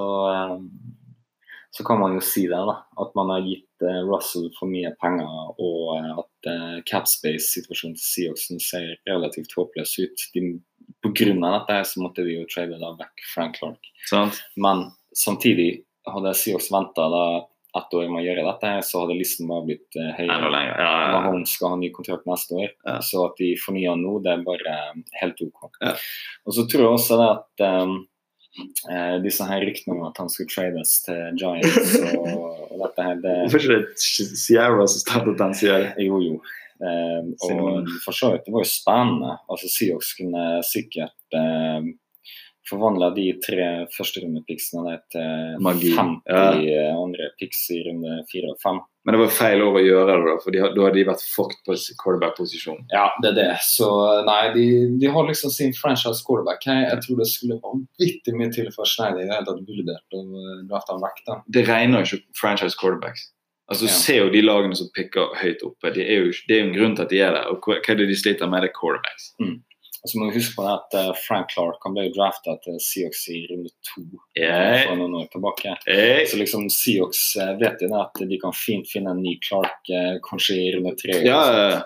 så kan man jo si det da, at man har gitt uh, Russell for mye penger, og uh, at uh, cap space-situasjonen til Seahawksen ser relativt håpløs ut. De, på grunn av dette så måtte de jo trade da vekk Frank Clark. Sant. Men samtidig hadde Seahawks ventet da ett år med å gjøre dette, så hadde listen bare blitt uh, høyere. Enda lenger, ja, ja, ja. Mahomes skal ha ny kontrakt neste år, ja. Så at de fornyer nå, det er bare helt ok. Ja. Og så tror jeg også det at um, Uh, disse her ryktene om at han skulle trades til Giants og, og dette her det... Hvorfor ikke det Sierra som startet den sier? Jo, jo. Uh, og for så vidt, det var jo spennende. Altså Seahawks kunne sikkert uh, forvandle de tre første rundepiksene til Magi. femti ja. Andre piks i runde fire og fem. Men det var feil år å gjøre det da, for de, da hadde de vært fucked på quarterback-posisjon. Ja, det er det. Så nei, de, de har liksom sin franchise quarterback. Jeg, jeg tror det skulle være vittig mye til for Schneider i det hele tatt vurdert å drafte han vekk da. Det regner jo ikke franchise quarterbacks. Altså, ja. Se jo de lagene som pikker høyt oppe. De er jo, det er jo en grunn til at de er der. Og hva er det de sliter med, det er quarterbacks. Mm. Og så må vi huske på at uh, Frank Clark han ble jo draftet til Seahawks i runde to yeah. for noen år tilbake. Hey. Så liksom Seahawks uh, vet jo at de kan fint finne en ny Clark uh, kanskje i runde tre. Ja, ja.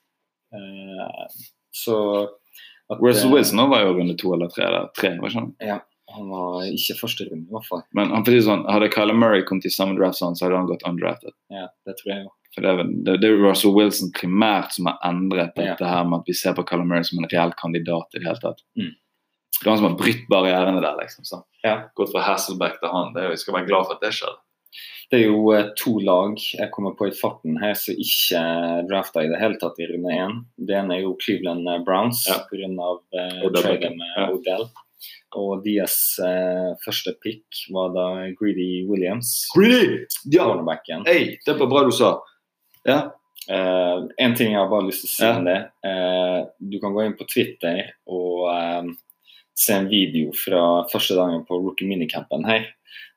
Uh, så at, Russell Wilson uh, var jo runde to eller tre, eller tre, var ikke han? Ja, han var ikke første runde i hvert fall. Men han, sånn, hadde Kyler Murray kommet i samme draft sånn, så hadde han gått undrafted. Ja, det tror jeg jo. For det er, det, det er Russell Wilson primært som har endret dette ja. Her med at vi ser på Kyler Murray som en reell kandidat i det hele tatt. Mm. Det er han som har brytt barrierene der, liksom. Så. Ja. Gått fra Hasselbeck til han. Det er, vi skal være glad for at det skjer. Det er jo uh, to lag jeg kommer på i farten her som ikke draftet i det hele tatt i runde én. Det ene er jo Cleveland Browns ja. På grunn av uh, traden med ja. Odell. Og deres uh, første pick var da Greedy Williams. Greedy! Ja! Hey, det var bra du sa. Ja. Uh, en ting jeg har bare lyst til å si ja. Om det. Uh, du kan gå inn på Twitter og uh, se en video fra første dagen på rookie minicampen her.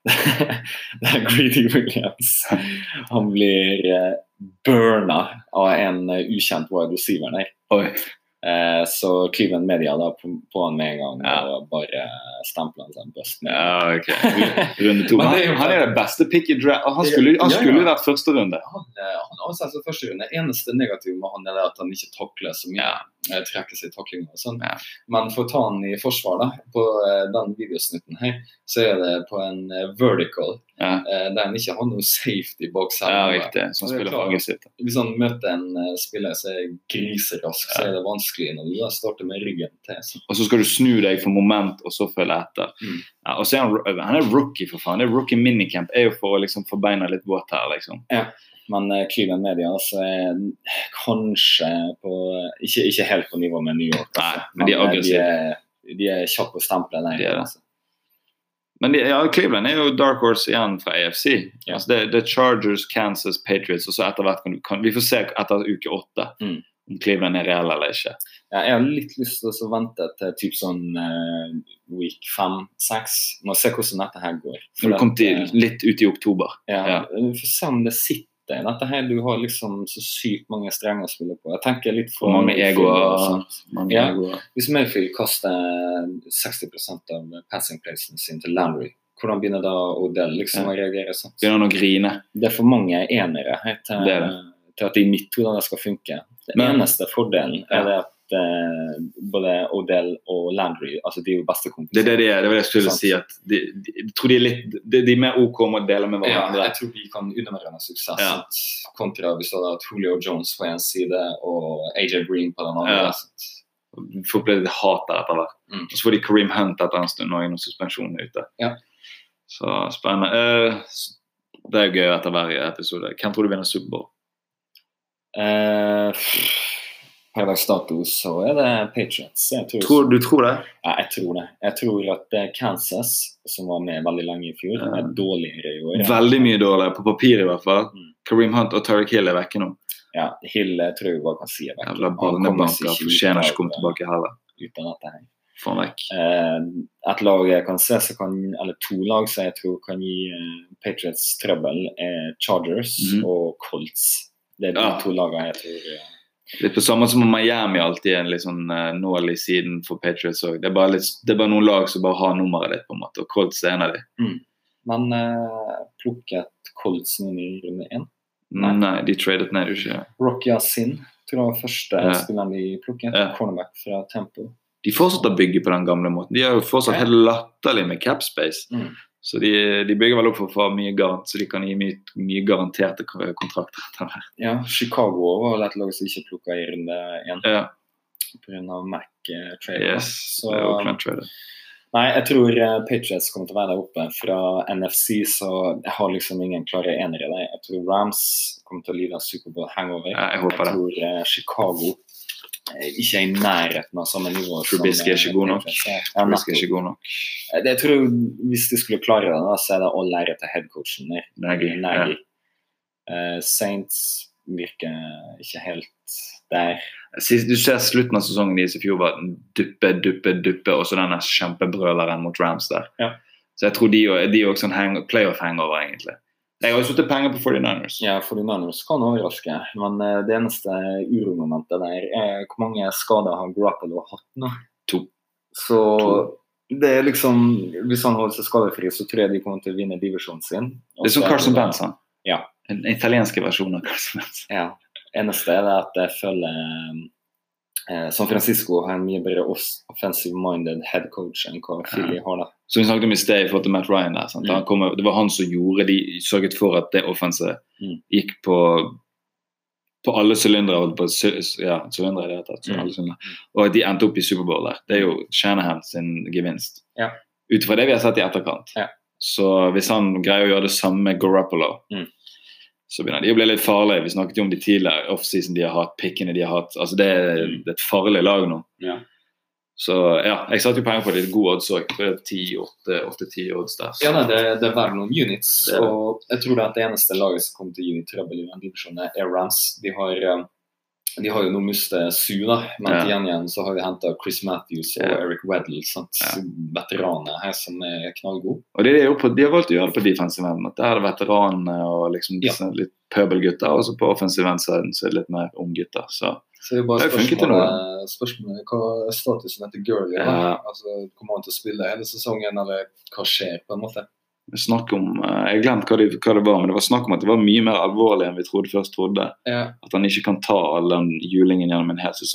Det er Greedy Williams. Han blir uh, burna av en uh, ukjent wide receiver der. Oi. Uh, så Cleveland Media da på, på han med en gang ja. Og bare stempler han som best. Ja, ok. Runde to. Han, han er det beste pick i draft. Han skulle, han skulle ja, ja. Vært første runde. Han, han har også altså første runde. Eneste negativ med han er at han ikke takler så mye. Ja. trekker seg i taklinger og sånn. Ja. Men for å ta den i forsvar da, på den videosnutten her, så er det på en vertical, Ja. der han ikke har noe safety bak seg. Ja, riktig. Som spiller for aggressivt. Hvis han møter en spiller som er griserask, så er det vanskelig når du da starter med ryggen til. Så. Og så skal du snu deg for moment, og så følge etter. Mm. Ja, og så er han, han er rookie for faen. Det er rookie minicamp er jo for å liksom få beina litt våt her, liksom. Ja. Men uh, Cleveland Media altså, er kanskje på, ikke, ikke helt på nivå med New York. Altså. Nei, men de er aggressive. De er, de er kjappe å stemple der. De er det. Altså. Men de, ja, Cleveland er jo Dark Horse igjen fra A F C. Ja. Altså det, det er Chargers, Kansas, Patriots, og så etter hvert kan du, kan, vi får se etter uke åtte Mm. om Cleveland er reell eller ikke. Ja, jeg har litt lyst til å vente til typ sånn uh, week fem seks. Må se hvordan dette her går. For du kom til litt ut i oktober. Ja, Ja. vi får se om det sitter. Dette her, du har liksom så sykt mange strenger å spille på. Jeg tenker litt for Og mange egoer. og sånt. Mange Ja. egoer. Hvis Mayfield kaster seksti prosent av passing placen sin til Landry, hvordan begynner da Odell liksom Ja. å reagere sånn? Begynner han å grine. Det er for mange enere her til, Det er det. til at i mitt hode det skal funke. Den Men- eneste fordelen Ja. er det at eh, både Odell og Landry, altså de er jo beste kompiser. Det er det de er. Det var det jeg skulle Sant. si. At de, de, jeg tror de er litt de, de er mer OK med å dele med Ja, hverandre. jeg tror de kan undermærende suksess. Ja. Sant? Kontra hvis du hadde hatt Julio Jones på en side og A J Green på den andre. Ja. Sant? Folk ble litt hat der etter hvert. Mm. Og så får de Kareem Hunt etter en stund og noen suspensjoner ute. Ja. Så spennende. Eh, det er gøy etter hver episode. Hvem tror du vinner Superbowl? Eh, per dags dato så er det Patriots. Jeg tror, Tror, du tror det? ja, jeg tror det. Jeg tror at det er Kansas, som var med veldig lenge i fjor, Ja. er dårligere i år. Veldig mye dårligere, på papir i hvert fall. Mm. Kareem Hunt og Tyreek Hill er vekke nå. Ja, Hill jeg tror jeg bare kan si er vekk. Jævla Han kommer barnebanker, seg ikke fortjener ut ikke å komme av- tilbake heller. ut av dette her. Få han vekk. Eh, et lag jeg kan se, så kan, eller to lag som jeg tror kan gi eh, Patriots trøbbel, er Chargers Mhm. og Colts. Det er de Ja. to lagene jeg tror eh, Litt på samme som Miami alltid er en litt sånn uh, nål i siden for Patriots også. Det er, bare litt, det er bare noen lag som bare har nummeret ditt på en måte, og Colts er en av dem. Men eh, plukket Colts nå i runde én. Nei. Nei. de tradet ned, ikke. Rocky Sin, tror jeg var første Ja. spilleren de plukket. Ja. Cornerback fra Temple. De fortsetter å bygge på den gamle måten. De er jo fortsatt Ja. helt latterlig med cap space. Mm. Så de, de bygger vel opp for å få mye garant, så de kan gi mye, mye garanterte k- kontrakter. etter hvert. Ja, Chicago var vel et lag som ikke plukket i runde én Ja, på grunn av Mac-trade. yes. Så det er Oakland trader. nei, jeg tror eh, Patriots kommer til å være der oppe. Fra N F C så jeg har liksom ingen klare enere der. Jeg tror Rams kommer til å lide av Superbowl hangover. Ja, jeg håper det. tror eh, Chicago eh, ikke er i nærheten av samme nivå. Trubisky er ikke god nok. Patriots er. Ja, Trubisky er nettopp. ikke god nok. Eh, Det jeg tror Hvis de skulle klare det, da, så er det all ære til headcoachen der. Nagy, Nagy. Eh, Saints virker ikke helt der. Sist- Du ser slutten av sesongen deres i fjor var duppe, duppe, duppe, og så denne kjempebrøleren mot Rams der. Ja. Så jeg tror de er de er også sånn hang, playoff hangover, egentlig. Jeg har jo suttet penger på forty-niners. Ja, forty-niners kan overraske, men eh, det eneste uromomentet der er hvor mange skader har Garoppolo hatt nå. To. Så To. det er liksom, hvis han holder seg skadefri, så tror jeg de kommer til å vinne divisjonen sin. Det er som Carson Wentz, han. Ja. En italienske versjon av Carson Wentz. Ja. Eneste er det at jeg føler eh, San Francisco har en mye bedre oss- offensive-minded head coach enn hva Philly har da. Som vi snakket om i sted i forhold til Matt Ryan der, sant? Mm. Han kom, det var han som gjorde de sørget for at det offenset Mm. gikk på på alle sylindere, holdt på sy- ja, sylindere i det hele tatt, så Mm. alle sylindere. Og at de endte opp i Superbowl der. Det er jo Shanahan sin gevinst. Ja. Ut fra det vi har sett i etterkant. Ja. Så hvis han greier å gjøre det samme med Garoppolo, Mm. så begynner de å bli litt farlige. Vi snakket jo om de tidligere offseason de har hatt, pickene de har hatt. Altså det er, Mm. det er et farlig lag nå. Ja. Så ja, jeg satte jo penger på det. Litt god odds også. Jeg tror det er ti, åtte ti odds der. Så. Ja, nei, det, det er verdt noen units, Det er det. og jeg tror det er det eneste laget som kommer til å gi trøbbel i den divisjonen er Rams. De har, eh, de har jo nå mistet Sue, da, men Ja. til gjengjeld så har de hentet Chris Matthews og Ja. Eric Weddle, sant? Ja. Veteraner her som er knallgode. Og det er jo på, de har valgt å gjøre det på defensive end. At der er det veteranene og liksom Ja. disse litt pøbelgutter, og så på offensive end så er det litt mer unggutter. Så Så det er bare Det har funket til spørsmålet, spørsmålet hva er statusen etter Gurley? da? Ja. Altså, kommer han til å spille hele sesongen, eller hva skjer på en måte? vi snakker om, eh, jeg glemte hva, det- hva det var, men det var snakk om at det var mye mer alvorlig enn vi trodde først trodde. Ja. At han ikke kan ta all den julingen gjennom en hel sesong.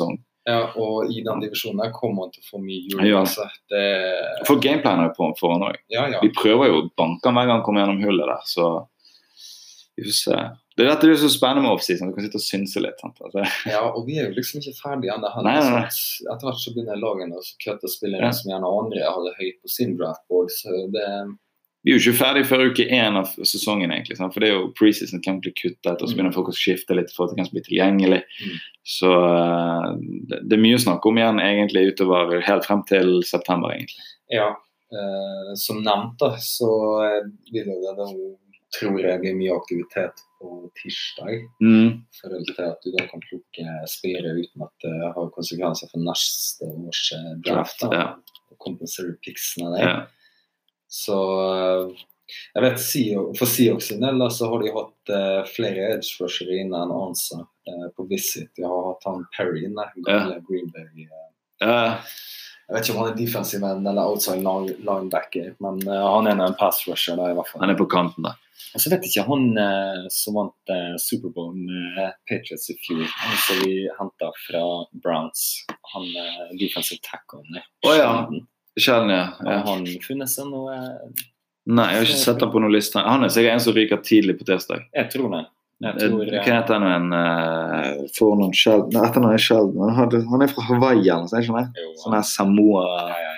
Ja, og i den divisjonen kommer han til å få mye hjul. Ja. Altså, det... For gameplaner på foran også. Ja, ja. Vi prøver jo å banke hver gang han kommer gjennom hullet der, så vi får se. Det er dette det er så spennende med oppsiden, du kan sitte og synse litt. Sant? Altså. Ja, og vi er jo liksom ikke ferdige ennå. Etter hvert så begynner lagene å kutte spillere ja. Som gjerne andre hadde høyt på sin draftboard, så det... Vi er jo ikke ferdig før uke én av sesongen egentlig, sant? For det er jo preseason kan bli kuttet, og så begynner folk å skifte litt for at det kan bli tilgjengelig. Mm. Så uh, det, det er mye å snakke om igjen egentlig utover helt frem til september egentlig. Ja, uh, som nevnt da, så vil det da tror jeg blir mye aktivitet på tirsdag. Mm. For at du da kan plukke spillere uten at det har konsekvenser for neste års draft, da, ja. Og kompensere picksene der. Ja. Så jeg vet, for Seahawks sin del så har de hatt uh, flere edge rushere inne enn Ansa uh, på Visit. De har hatt han Perry inne, gamle ja. Green Bay. Uh, ja. Jeg vet ikke om han er defensive end eller outside linebacker, men uh, han er en pass rusher da i hvert fall. Han er på kanten da. Og så vet jeg ikke, han uh, som vant uh, Superbowl med uh, Patriots i fjor, han som vi hentet fra Browns, han uh, defensive tackle. Åh oh, ja. Kjellen, ja. ja. Har han funnet seg noe? Nei, jeg har ikke sett han på noen liste. Han er sikkert en som ryker tidlig på tirsdag. Jeg tror det. Jeg tror, jeg kan hete en uh, for noen Sheldon. Nei, etter noen er Sheldon. Han, han er fra Hawaii, eller så er ikke det? Sånn her Samoa. Ja, ja,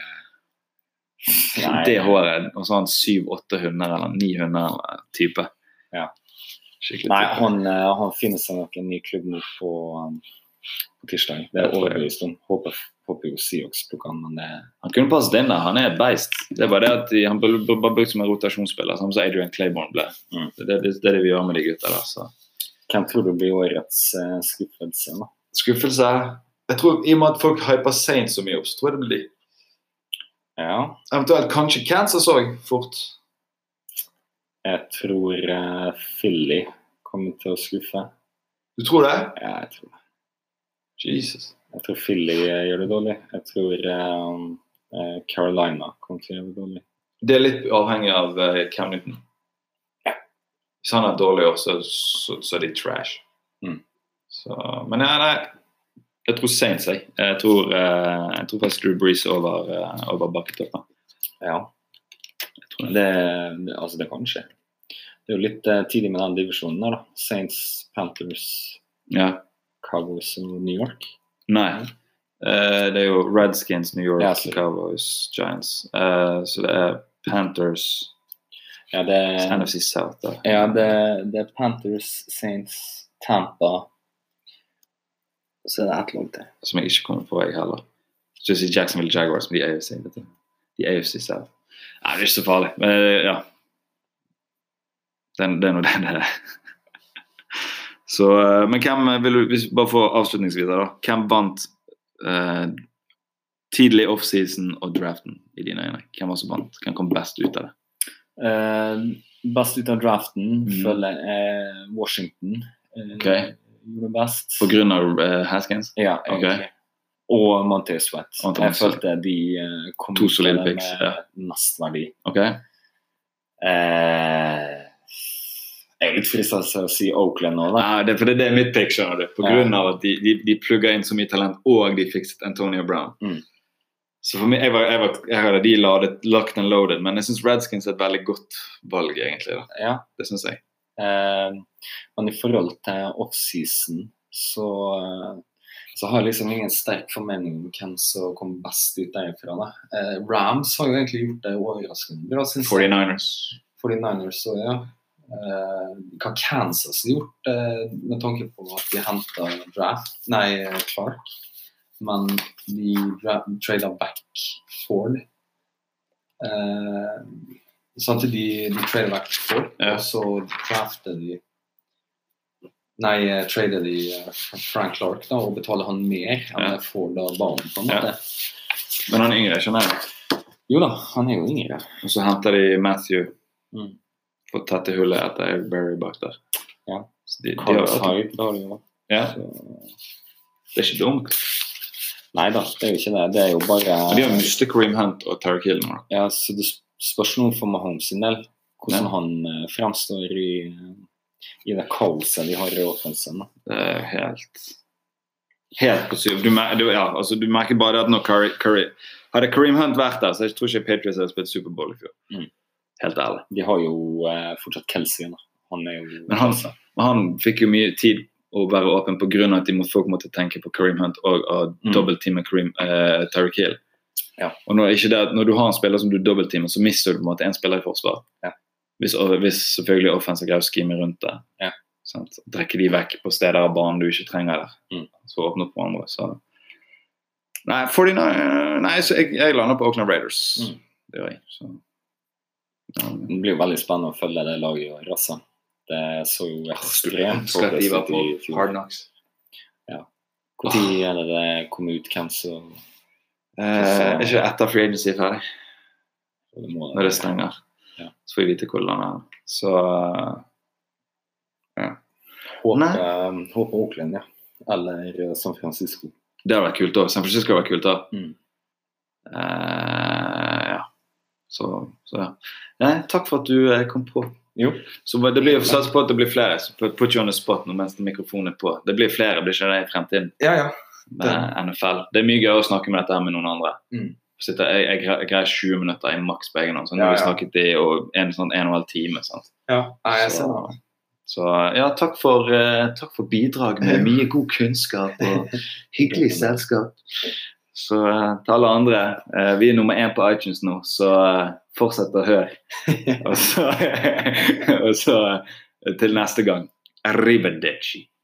ja. Det håret. Og så har han syv-åtte hunder, eller ni hunder, eller type. Ja. Skikkelig Nei, type. Han, uh, han finner seg nok en ny klubb nå på, um, på tirsdag. Det er overbevist om. Håper håper jo Seahawks plukker han, men det... Han kunne passet inn der, han er et beist. Det er bare det at de, han ble bare brukt som en rotasjonsspiller, som Adrian Claiborne ble. Mm. Det, det, det er det vi gjør med de gutta der, så... Hvem tror du blir årets uh, skuffelse, da? Skuffelse? Jeg tror, i og med at folk hyper Saints så mye opp, så tror jeg det blir de. Ja. Eventuelt kanskje Kansas også, fort. Jeg tror uh, Philly kommer til å skuffe. Du tror det? Ja, jeg tror det. Jesus. Jeg tror Philly gjør det dårlig. Jeg tror um, Carolina kommer til å gjøre det dårlig. Det er litt avhengig av uh, Cam Newton. Ja. Hvis han er dårlig også, så, så er de trash. Mm. Så, men ja, nei, jeg tror Saints, jeg. Jeg tror, uh, jeg tror faktisk Drew Brees over, uh, over bakket opp. Ja. Jeg tror det. Det, altså det kan skje. Det er jo litt uh, tidlig med den divisjonen der da. Saints, Panthers, ja. Cowboys og New York. Nei, uh, det er jo Redskins, New York, ja, Cowboys, Giants. Uh, så det er Panthers, ja, det er, N F C South. Da. Ja, det, det er Panthers, Saints, Tampa. Så er det et lag til. Som jeg ikke kommer på, jeg heller. Så jeg sier Jacksonville Jaguars, men de er A F C, vet du. De er A F C South. Nei, det er ikke så farlig, men ja. Det, det er noe det det er. Så, men hvem vil du, hvis bare for avslutningsvis da, hvem vant uh, tidlig off-season og draften i dine øyne? Hvem var som vant? Hvem kom best ut av det? Uh, best ut av draften mm. føler jeg Washington uh, okay. gjorde best. På grunn av uh, Haskins? Ja, egentlig. Okay. Og Montez Sweat. Montez. Jeg følte de uh, kom to solide picks, ja. Nestverdi. Ok. Uh, Jeg er litt fristet til å si Oakland nå da. Ja, det, for det, det er mitt pick, skjønner du. På grunn av at de, de, de plugger inn så mye talent, og de fikset Antonio Brown. Mm. Så for meg, jeg, var, jeg, var, jeg hadde de ladet, locked and loaded, men jeg synes Redskins er et veldig godt valg, egentlig. Da. Ja. Det synes jeg. Eh, men i forhold til off-season, så, så har jeg liksom ingen sterk formening om hvem som kommer best ut derfra. Da. Eh, Rams har jo egentlig gjort det overraskende. forty-niners. forty-niners, så ja. Uh, hva Kansas har gjort uh, med tanke på at de hentet draft, nei, Clark, men de tradet back Ford uh, samtidig de, de tradet back Ford ja. Og så draftet de nei, tradet de uh, Frank Clark da, og betaler han mer enn ja. Ford og banen på en måte ja. Men han er yngre, skjønner jeg? Jo da, han er jo yngre. Og så henter de Matthew mm. for tette hullet etter Barry bak der. Ja. De, de har Hyde, da har de jo. Ja. Så... Det er ikke dumt. Neida, det er jo ikke det. Det er jo bare... Men de har mistet Kareem Hunt og Tyreek Hill nå. Ja, så det spørs noe for Mahomes sin del. Hvordan ja. Han uh, fremstår i, i det kaoset de har i offensen. Det er helt... helt på syv. Du, du, ja, altså, du merker bare at når Curry, Curry hadde Kareem Hunt vært der, så jeg tror ikke Patriots hadde spilt Superbowl I fjor. Mm. Helt ærlig. De har jo eh, fortsatt Kelsey. Da. Han er jo... Men han, han fikk jo mye tid å være åpen på grunn av at de må, folk måtte tenke på Kareem Hunt og, og mm. dobbeltteame Kareem, eh, Tyreek Hill. Ja. Og når, ikke det, når du har en spiller som du dobbeltteamer, så mister du på en måte en spiller I forsvar. Ja. Hvis, hvis selvfølgelig offensive greier å skime rundt det. Ja. Sant? Drekke de vekk på steder av banen du ikke trenger der. Mm. Så åpne opp på andre. Så. Nei, førti-nine, nei så jeg, jeg lander på Oakland Raiders. Mm. Det gjør jeg. Så. Ja. Det blir jo veldig spennende å følge det laget og rassa. Det så jo ekstremt Skal de være på Hard Knocks? Ja. Hvor tid er det det kommer ut, hvem så... Eh, ikke etter free agency er ferdig. Det må det. Når det stenger. Ja. Så får vi vite hvordan det er. Så... Ja. Håper, håper Oakland, ja. Eller San Francisco. Det har vært kult også. San Francisco har vært kult da. Mm. Uh, ja. Så, så ja. Nei, takk for at du uh, kom på. Jo. Så det blir sats på at det blir flere. Så put you on the spot nå mens mikrofonen er på. Det blir flere, blir ikke det I fremtiden? Ja, ja. Med N F L. Det er mye gøy å snakke med dette her med noen andre. Mm. Sitter, jeg, jeg, jeg greier tjue minutter I maks på egen hånd. Så nå ja, har vi ja. snakket I og en, sånn, en og en halv time. Sant? Ja, jeg ser så, det. Så ja, takk for, uh, takk for bidrag med mye god kunnskap og hyggelig selskap. Så uh, til alle andre, uh, vi er nummer én på iTunes nå, så uh, fortsett å høre. og så, og så uh, til neste gang, arrivederci.